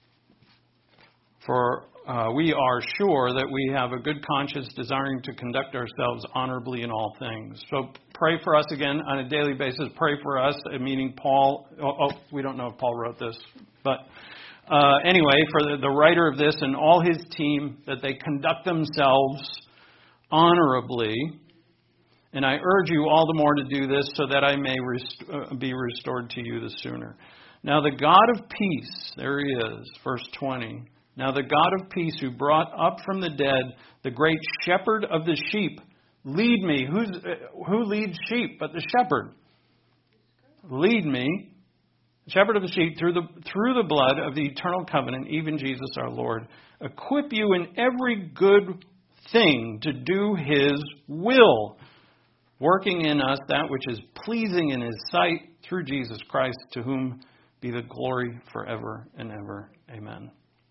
for we are sure that we have a good conscience, desiring to conduct ourselves honorably in all things. So pray for us again on a daily basis. Pray for us, meaning Paul. We don't know if Paul wrote this, but anyway, for the writer of this and all his team, that they conduct themselves honorably. And I urge you all the more to do this so that I may be restored to you the sooner. Now the God of peace, there He is, verse 20. Now the God of peace who brought up from the dead the great shepherd of the sheep, lead me. Who leads sheep but the shepherd? Lead me, shepherd of the sheep, through the blood of the eternal covenant, even Jesus our Lord. Equip you in every good thing to do His will, working in us that which is pleasing in His sight through Jesus Christ, to whom be the glory forever and ever. Amen.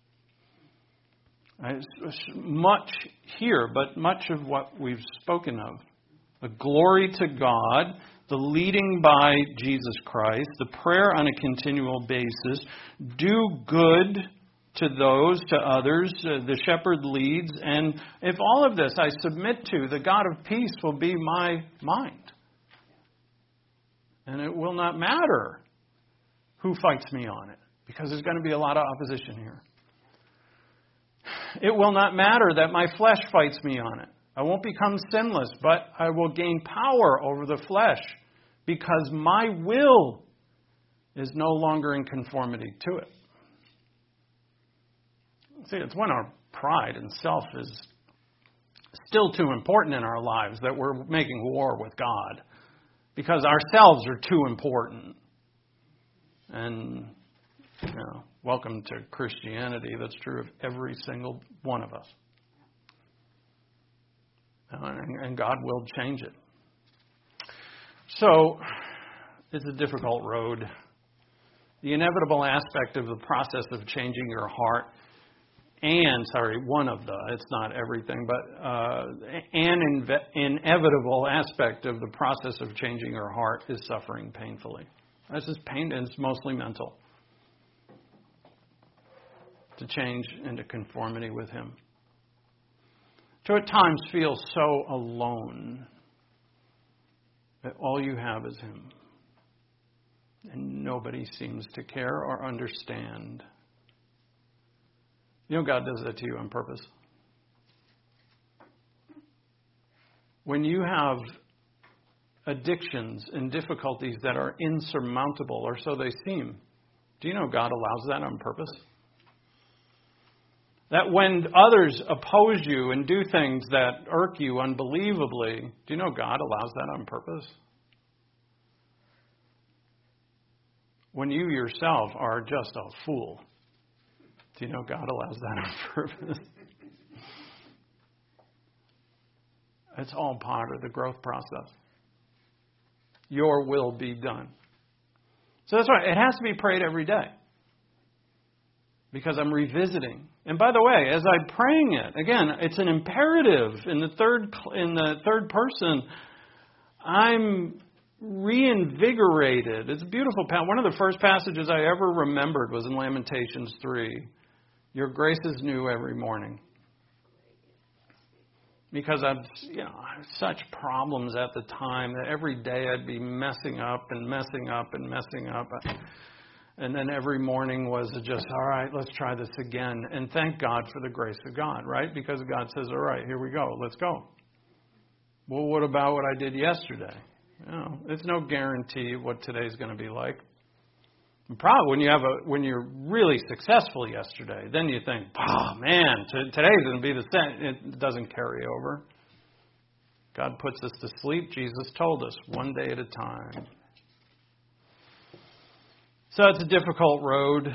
Much here, but much of what we've spoken of. The glory to God, the leading by Jesus Christ, the prayer on a continual basis, do good to those, to others, the shepherd leads, and if all of this I submit to, the God of peace will be my mind. And it will not matter who fights me on it, because there's going to be a lot of opposition here. It will not matter that my flesh fights me on it. I won't become sinless, but I will gain power over the flesh, because my will is no longer in conformity to it. See, it's when our pride and self is still too important in our lives that we're making war with God, because ourselves are too important. And, welcome to Christianity. That's true of every single one of us. And God will change it. So, it's a difficult road. The inevitable aspect of the process of changing your heart, it's not everything, but an inevitable aspect of the process of changing your heart is suffering painfully. This is pain, and it's mostly mental. To change into conformity with Him. To at times feel so alone that all you have is Him. And nobody seems to care or understand. God does that to you on purpose. When you have addictions and difficulties that are insurmountable, or so they seem. Do you know God allows that on purpose? That when others oppose you and do things that irk you unbelievably, do you know God allows that on purpose? When you yourself are just a fool, do you know God allows that on purpose? It's all part of the growth process. Your will be done. So that's why it has to be prayed every day. Because I'm revisiting. And by the way, as I'm praying it, again, it's an imperative in the third person. I'm reinvigorated. It's a beautiful passage. One of the first passages I ever remembered was in Lamentations 3. Your grace is new every morning. Because I had such problems at the time that every day I'd be messing up. And then every morning was just, all right, let's try this again. And thank God for the grace of God, right? Because God says, all right, here we go. Let's go. Well, what about what I did yesterday? It's no guarantee what today's going to be like. And probably when you're really successful yesterday, then you think, oh man, today's going to be the same. It doesn't carry over. God puts us to sleep. Jesus told us, one day at a time. So it's a difficult road.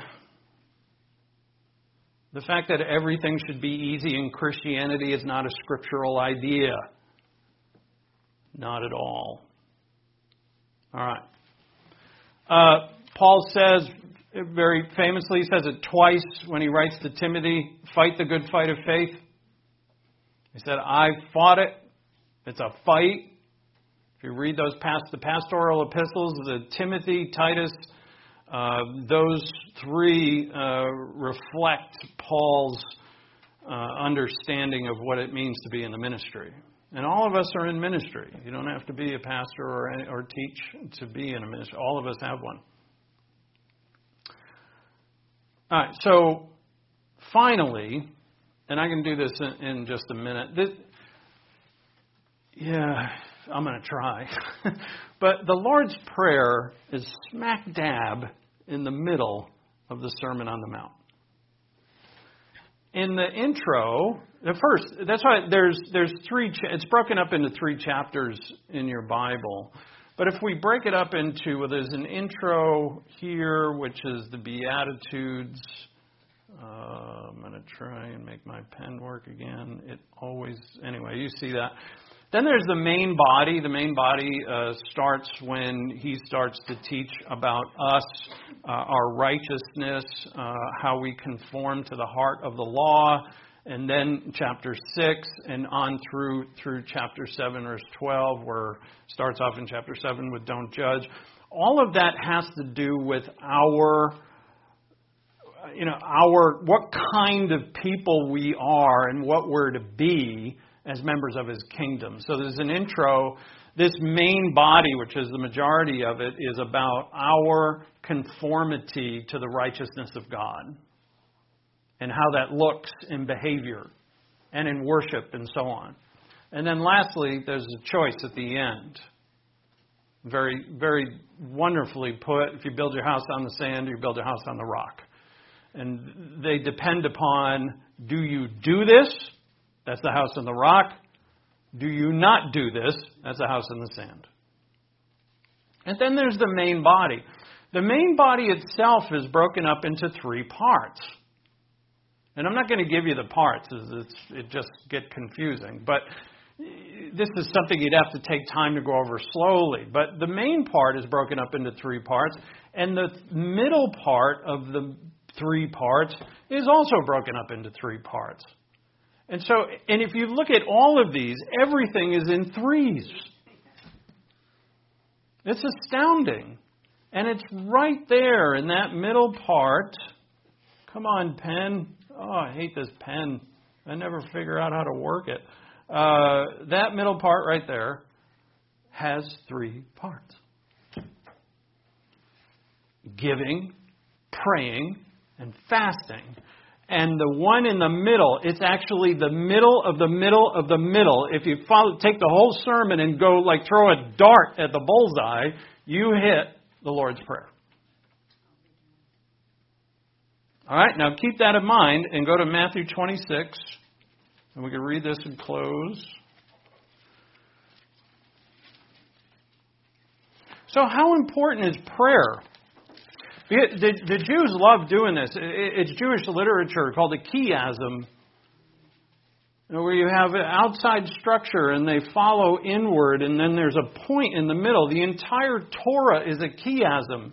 The fact that everything should be easy in Christianity is not a scriptural idea. Not at all. All right. Paul says, very famously, he says it twice when he writes to Timothy, fight the good fight of faith. He said, I fought it. It's a fight. If you read the pastoral epistles, the Timothy, Titus, those three reflect Paul's understanding of what it means to be in the ministry. And all of us are in ministry. You don't have to be a pastor or teach to be in a ministry. All of us have one. All right, so finally, and I can do this in just a minute. I'm going to try. But the Lord's Prayer is smack dab in the middle of the Sermon on the Mount. In the intro, that's why there's three. It's broken up into 3 chapters in your Bible. But if we break it up into, there's an intro here, which is the Beatitudes. I'm going to try and make my pen work again. Anyway, you see that. Then there's the main body. The main body starts when he starts to teach about us, our righteousness, how we conform to the heart of the law. And then chapter 6 and on through chapter 7, verse 12, where starts off in chapter 7 with don't judge. All of that has to do with what kind of people we are and what we're to be as members of His kingdom. So there's an intro. This main body, which is the majority of it, is about our conformity to the righteousness of God and how that looks in behavior and in worship and so on. And then lastly, there's a choice at the end. Very, very wonderfully put. If you build your house on the sand, or you build your house on the rock. And they depend upon, do you do this? That's the house on the rock. Do you not do this? That's the house in the sand. And then there's the main body. The main body itself is broken up into 3 parts. And I'm not going to give you the parts. It just gets confusing. But this is something you'd have to take time to go over slowly. But the main part is broken up into 3 parts. And the middle part of the 3 parts is also broken up into 3 parts. And if you look at all of these, everything is in 3s. It's astounding. And it's right there in that middle part. Come on, pen. Oh, I hate this pen. I never figure out how to work it. That middle part right there has 3 parts. Giving, praying, and fasting. And the one in the middle, it's actually the middle of the middle of the middle. If you take the whole sermon and go like throw a dart at the bullseye, you hit the Lord's Prayer. All right, now keep that in mind and go to Matthew 26. And we can read this and close. So how important is prayer? The Jews love doing this. It's Jewish literature called a chiasm, where you have an outside structure and they follow inward, and then there's a point in the middle. The entire Torah is a chiasm.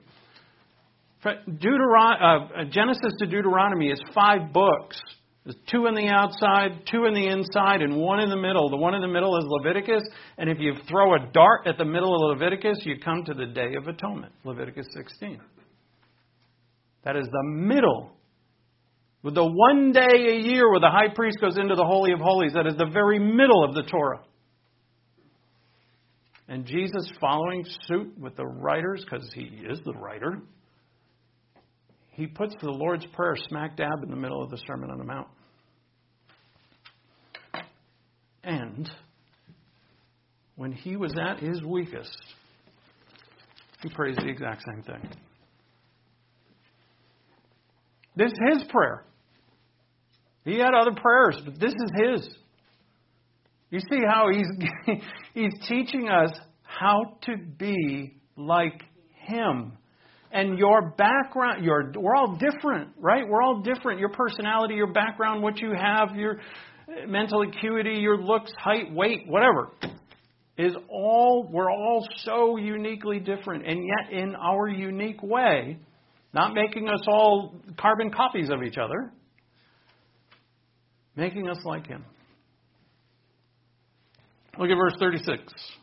Genesis to Deuteronomy is 5 books. There's 2 on the outside, 2 on the inside, and 1 in the middle. The one in the middle is Leviticus, and if you throw a dart at the middle of Leviticus, you come to the Day of Atonement, Leviticus 16. That is the middle. With the one day a year where the high priest goes into the Holy of Holies, that is the very middle of the Torah. And Jesus, following suit with the writers, because he is the writer, he puts the Lord's Prayer smack dab in the middle of the Sermon on the Mount. And when he was at his weakest, he prays the exact same thing. This is his prayer. He had other prayers, but this is his. You see how he's teaching us how to be like him. And your background, we're all different, right? We're all different. Your personality, your background, what you have, your mental acuity, your looks, height, weight, whatever, we're all so uniquely different. And yet in our unique way, not making us all carbon copies of each other, making us like him. Look at verse 36.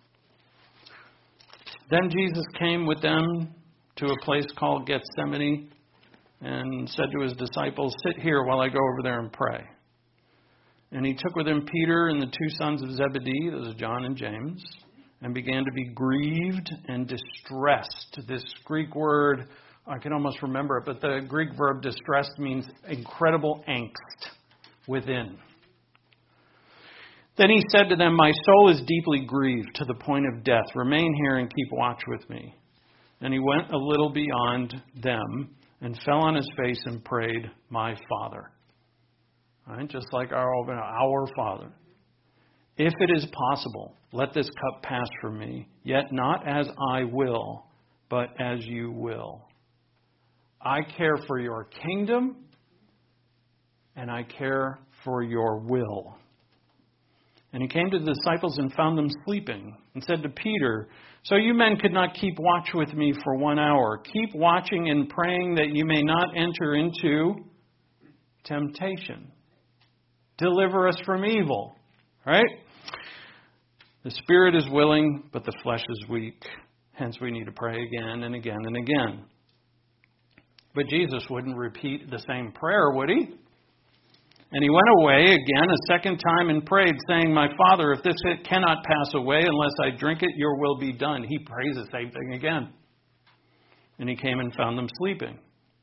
Then Jesus came with them to a place called Gethsemane and said to his disciples, "Sit here while I go over there and pray." And he took with him Peter and the 2 sons of Zebedee, those are John and James, and began to be grieved and distressed. This Greek word, I can almost remember it, but the Greek verb distressed means incredible angst within. Then he said to them, "My soul is deeply grieved to the point of death. Remain here and keep watch with me." And he went a little beyond them and fell on his face and prayed, "My Father." All right, just like our Father. "If it is possible, let this cup pass from me, yet not as I will, but as you will. I care for your kingdom, and I care for your will." And he came to the disciples and found them sleeping, and said to Peter, "So you men could not keep watch with me for 1 hour. Keep watching and praying that you may not enter into temptation. Deliver us from evil." Right? The spirit is willing, but the flesh is weak. Hence we need to pray again and again and again. But Jesus wouldn't repeat the same prayer, would he? And he went away again a second time and prayed, saying, "My Father, if this cannot pass away unless I drink it, your will be done." He prays the same thing again. And he came and found them sleeping.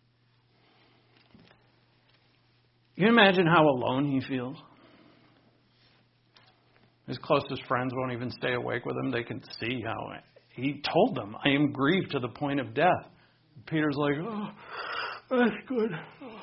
You can imagine how alone he feels. His closest friends won't even stay awake with him. They can see how he told them, "I am grieved to the point of death." Peter's like, "Oh, that's good."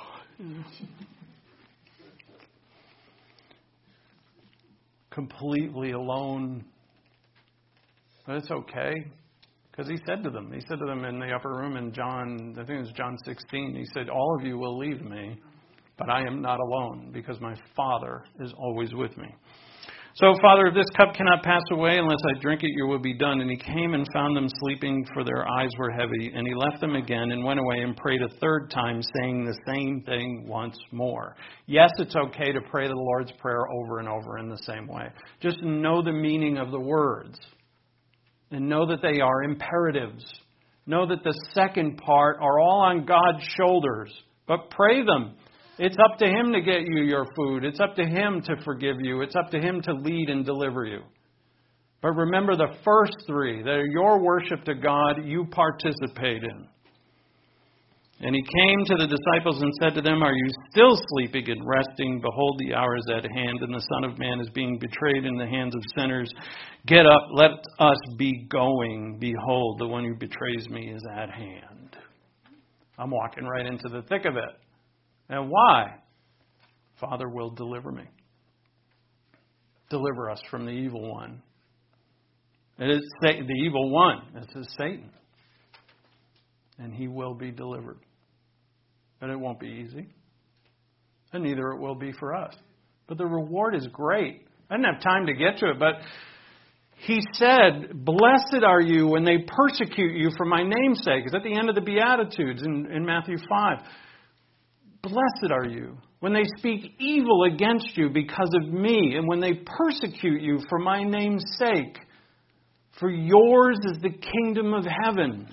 Completely alone. But it's okay. Because he said to them in the upper room in John, I think it was John 16, he said, "All of you will leave me, but I am not alone, because my Father is always with me. So, Father, if this cup cannot pass away unless I drink it, your will be done." And he came and found them sleeping, for their eyes were heavy. And he left them again and went away and prayed a third time, saying the same thing once more. Yes, it's okay to pray the Lord's Prayer over and over in the same way. Just know the meaning of the words. And know that they are imperatives. Know that the second part are all on God's shoulders. But pray them. It's up to him to get you your food. It's up to him to forgive you. It's up to him to lead and deliver you. But remember the first 3, that are your worship to God, you participate in. And he came to the disciples and said to them, Are you still sleeping and resting? Behold, the hour is at hand, and the Son of Man is being betrayed in the hands of sinners. Get up, let us be going. Behold, the one who betrays me is at hand. I'm walking right into the thick of it. And why? Father will deliver me. Deliver us from the evil one. It is Satan, the evil one. This is Satan. And he will be delivered. But it won't be easy. And neither it will be for us. But the reward is great. I didn't have time to get to it, but he said, Blessed are you when they persecute you for my name's sake. It's at the end of the Beatitudes in Matthew 5. Blessed are you when they speak evil against you because of me, and when they persecute you for my name's sake. For yours is the kingdom of heaven.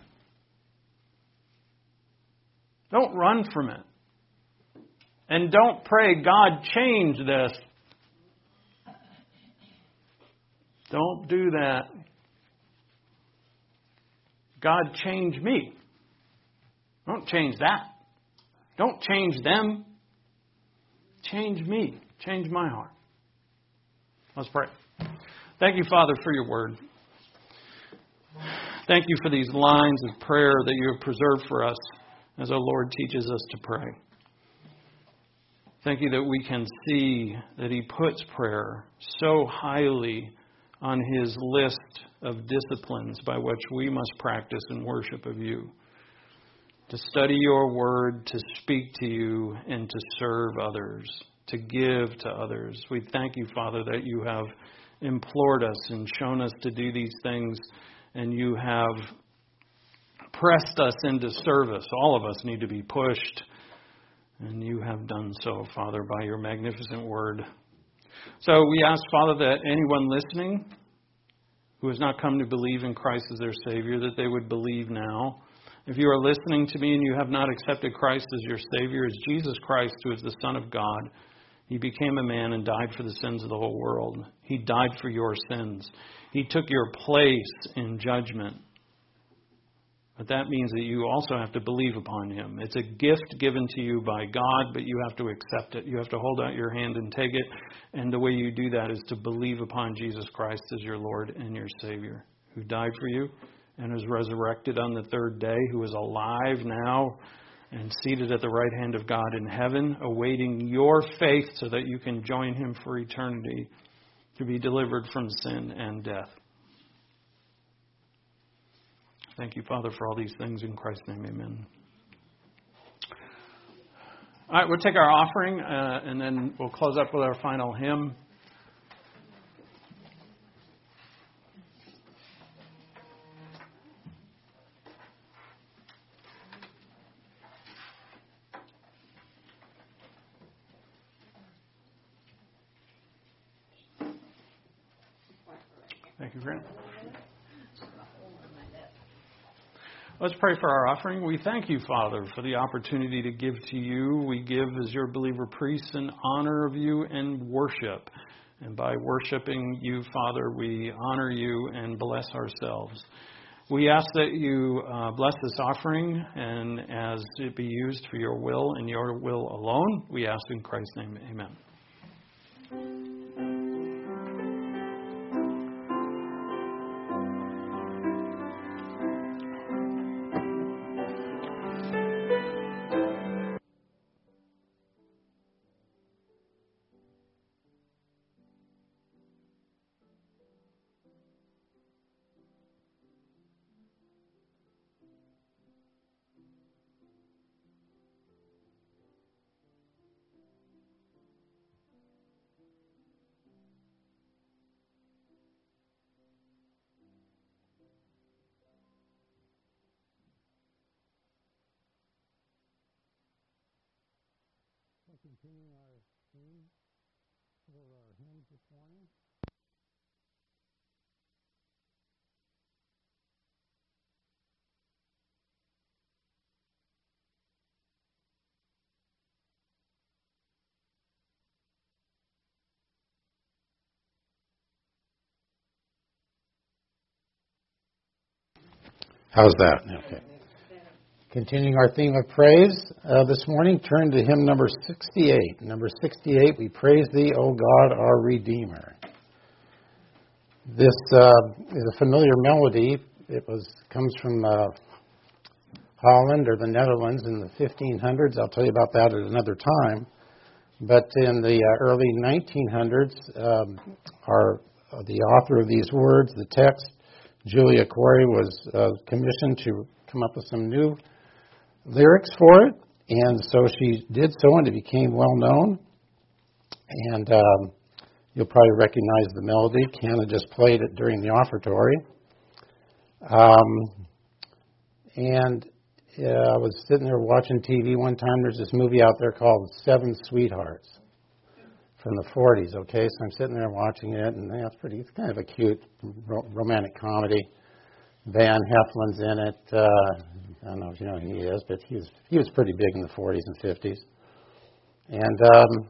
Don't run from it. And don't pray, God, change this. Don't do that. God, change me. Don't change that. Don't change them. Change me. Change my heart. Let's pray. Thank you, Father, for your word. Thank you for these lines of prayer that you have preserved for us as our Lord teaches us to pray. Thank you that we can see that he puts prayer so highly on his list of disciplines by which we must practice in worship of you. To study your word, to speak to you, and to serve others, to give to others. We thank you, Father, that you have implored us and shown us to do these things, and you have pressed us into service. All of us need to be pushed, and you have done so, Father, by your magnificent word. So we ask, Father, that anyone listening who has not come to believe in Christ as their Savior, that they would believe now. If you are listening to me and you have not accepted Christ as your Savior, as Jesus Christ, who is the Son of God, he became a man and died for the sins of the whole world. He died for your sins. He took your place in judgment. But that means that you also have to believe upon him. It's a gift given to you by God, but you have to accept it. You have to hold out your hand and take it. And the way you do that is to believe upon Jesus Christ as your Lord and your Savior, who died for you and was resurrected on the third day, who is alive now and seated at the right hand of God in heaven, awaiting your faith so that you can join him for eternity to be delivered from sin and death. Thank you, Father, for all these things. In Christ's name, amen. All right, we'll take our offering, and then we'll close up with our final hymn. Thank you, Grant. Let's pray for our offering. We thank you, Father, for the opportunity to give to you. We give as your believer priests in honor of you and worship. And by worshiping you, Father, we honor you and bless ourselves. We ask that you bless this offering, and as it be used for your will and your will alone, we ask in Christ's name, amen. Continuing our theme for our hymns this morning. How's that? Okay. Continuing our theme of praise this morning, turn to hymn number 68. Number 68, we praise thee, O God, our Redeemer. This is a familiar melody. It comes from Holland or the Netherlands in the 1500s. I'll tell you about that at another time. But in the early 1900s, the author of these words, the text, Julia Corey, was commissioned to come up with some new lyrics for it, and so she did so, and it became well known. And you'll probably recognize the melody. Canna just played it during the offertory. I was sitting there watching TV one time. There's this movie out there called Seven Sweethearts from the 40s. Okay, so I'm sitting there watching it, and it's kind of a cute romantic comedy. Van Heflin's in it. I don't know if you know who he is, but he was pretty big in the 40s and 50s. And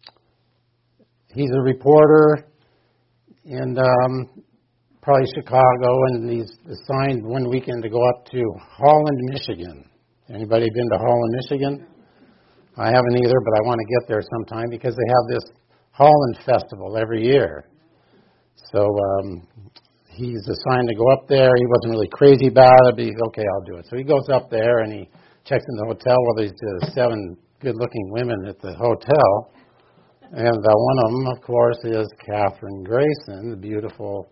he's a reporter in probably Chicago, and he's assigned one weekend to go up to Holland, Michigan. Anybody been to Holland, Michigan? I haven't either, but I want to get there sometime because they have this Holland Festival every year. So he's assigned to go up there. He wasn't really crazy about it, but he's okay, I'll do it. So he goes up there and he checks in the hotel. Well, there's 7 good-looking women at the hotel. And one of them, of course, is Catherine Grayson, the beautiful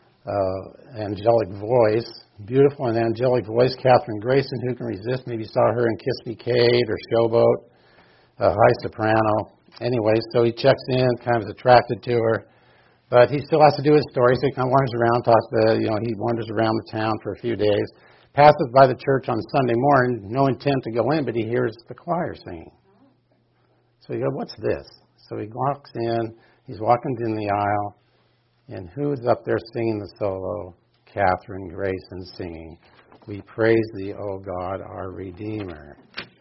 angelic voice. Beautiful and angelic voice, Catherine Grayson. Who can resist? Maybe you saw her in Kiss Me Kate or Showboat, high soprano. Anyway, so he checks in, kind of attracted to her. But he still has to do his story, so he kind of wanders around, he wanders around the town for a few days, passes by the church on Sunday morning, no intent to go in, but he hears the choir singing. So he goes, what's this? So he walks in, he's walking in the aisle, and who's up there singing the solo? Catherine Grayson singing, "We praise thee, O God, our Redeemer."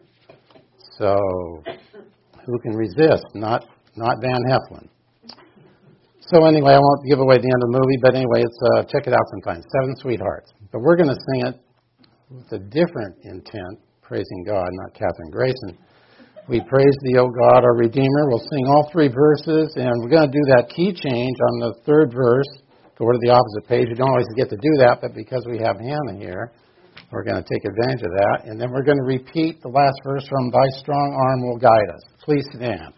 So, who can resist? Not Van Heflin. So anyway, I won't give away the end of the movie, but anyway, check it out sometime. 7 Sweethearts. But we're going to sing it with a different intent, praising God, not Catherine Grayson. We praise thee, O God, our Redeemer. We'll sing all 3 verses, and we're going to do that key change on the 3rd verse. Go to the opposite page. We don't always get to do that, but because we have Hannah here, we're going to take advantage of that. And then we're going to repeat the last verse from Thy Strong Arm Will Guide Us. Please stand.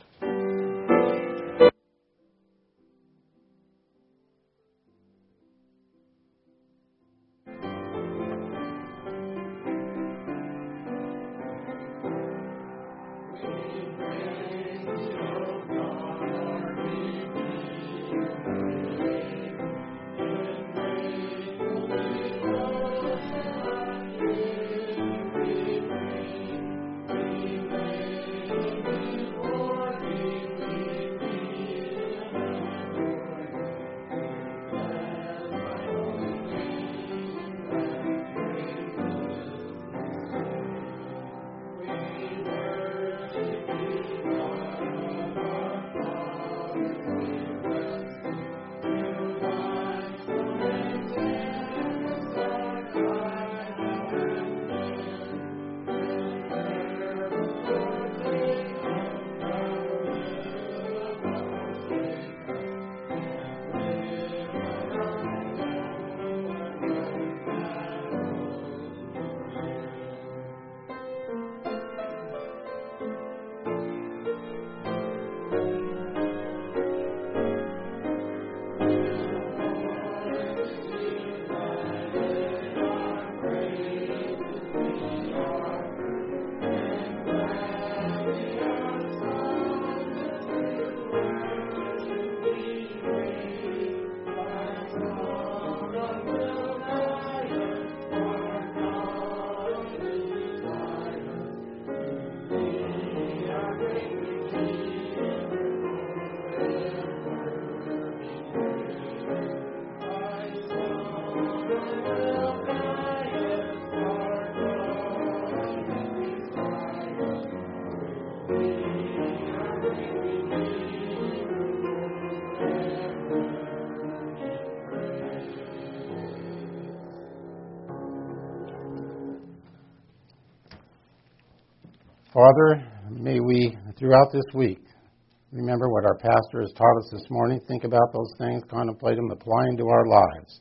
Father, may we, throughout this week, remember what our pastor has taught us this morning, think about those things, contemplate them, apply them to our lives.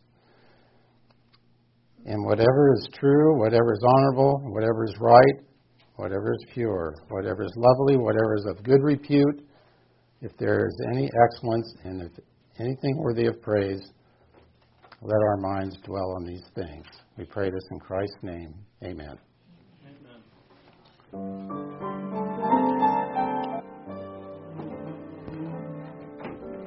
And whatever is true, whatever is honorable, whatever is right, whatever is pure, whatever is lovely, whatever is of good repute, if there is any excellence and if anything worthy of praise, let our minds dwell on these things. We pray this in Christ's name. Amen. Amen.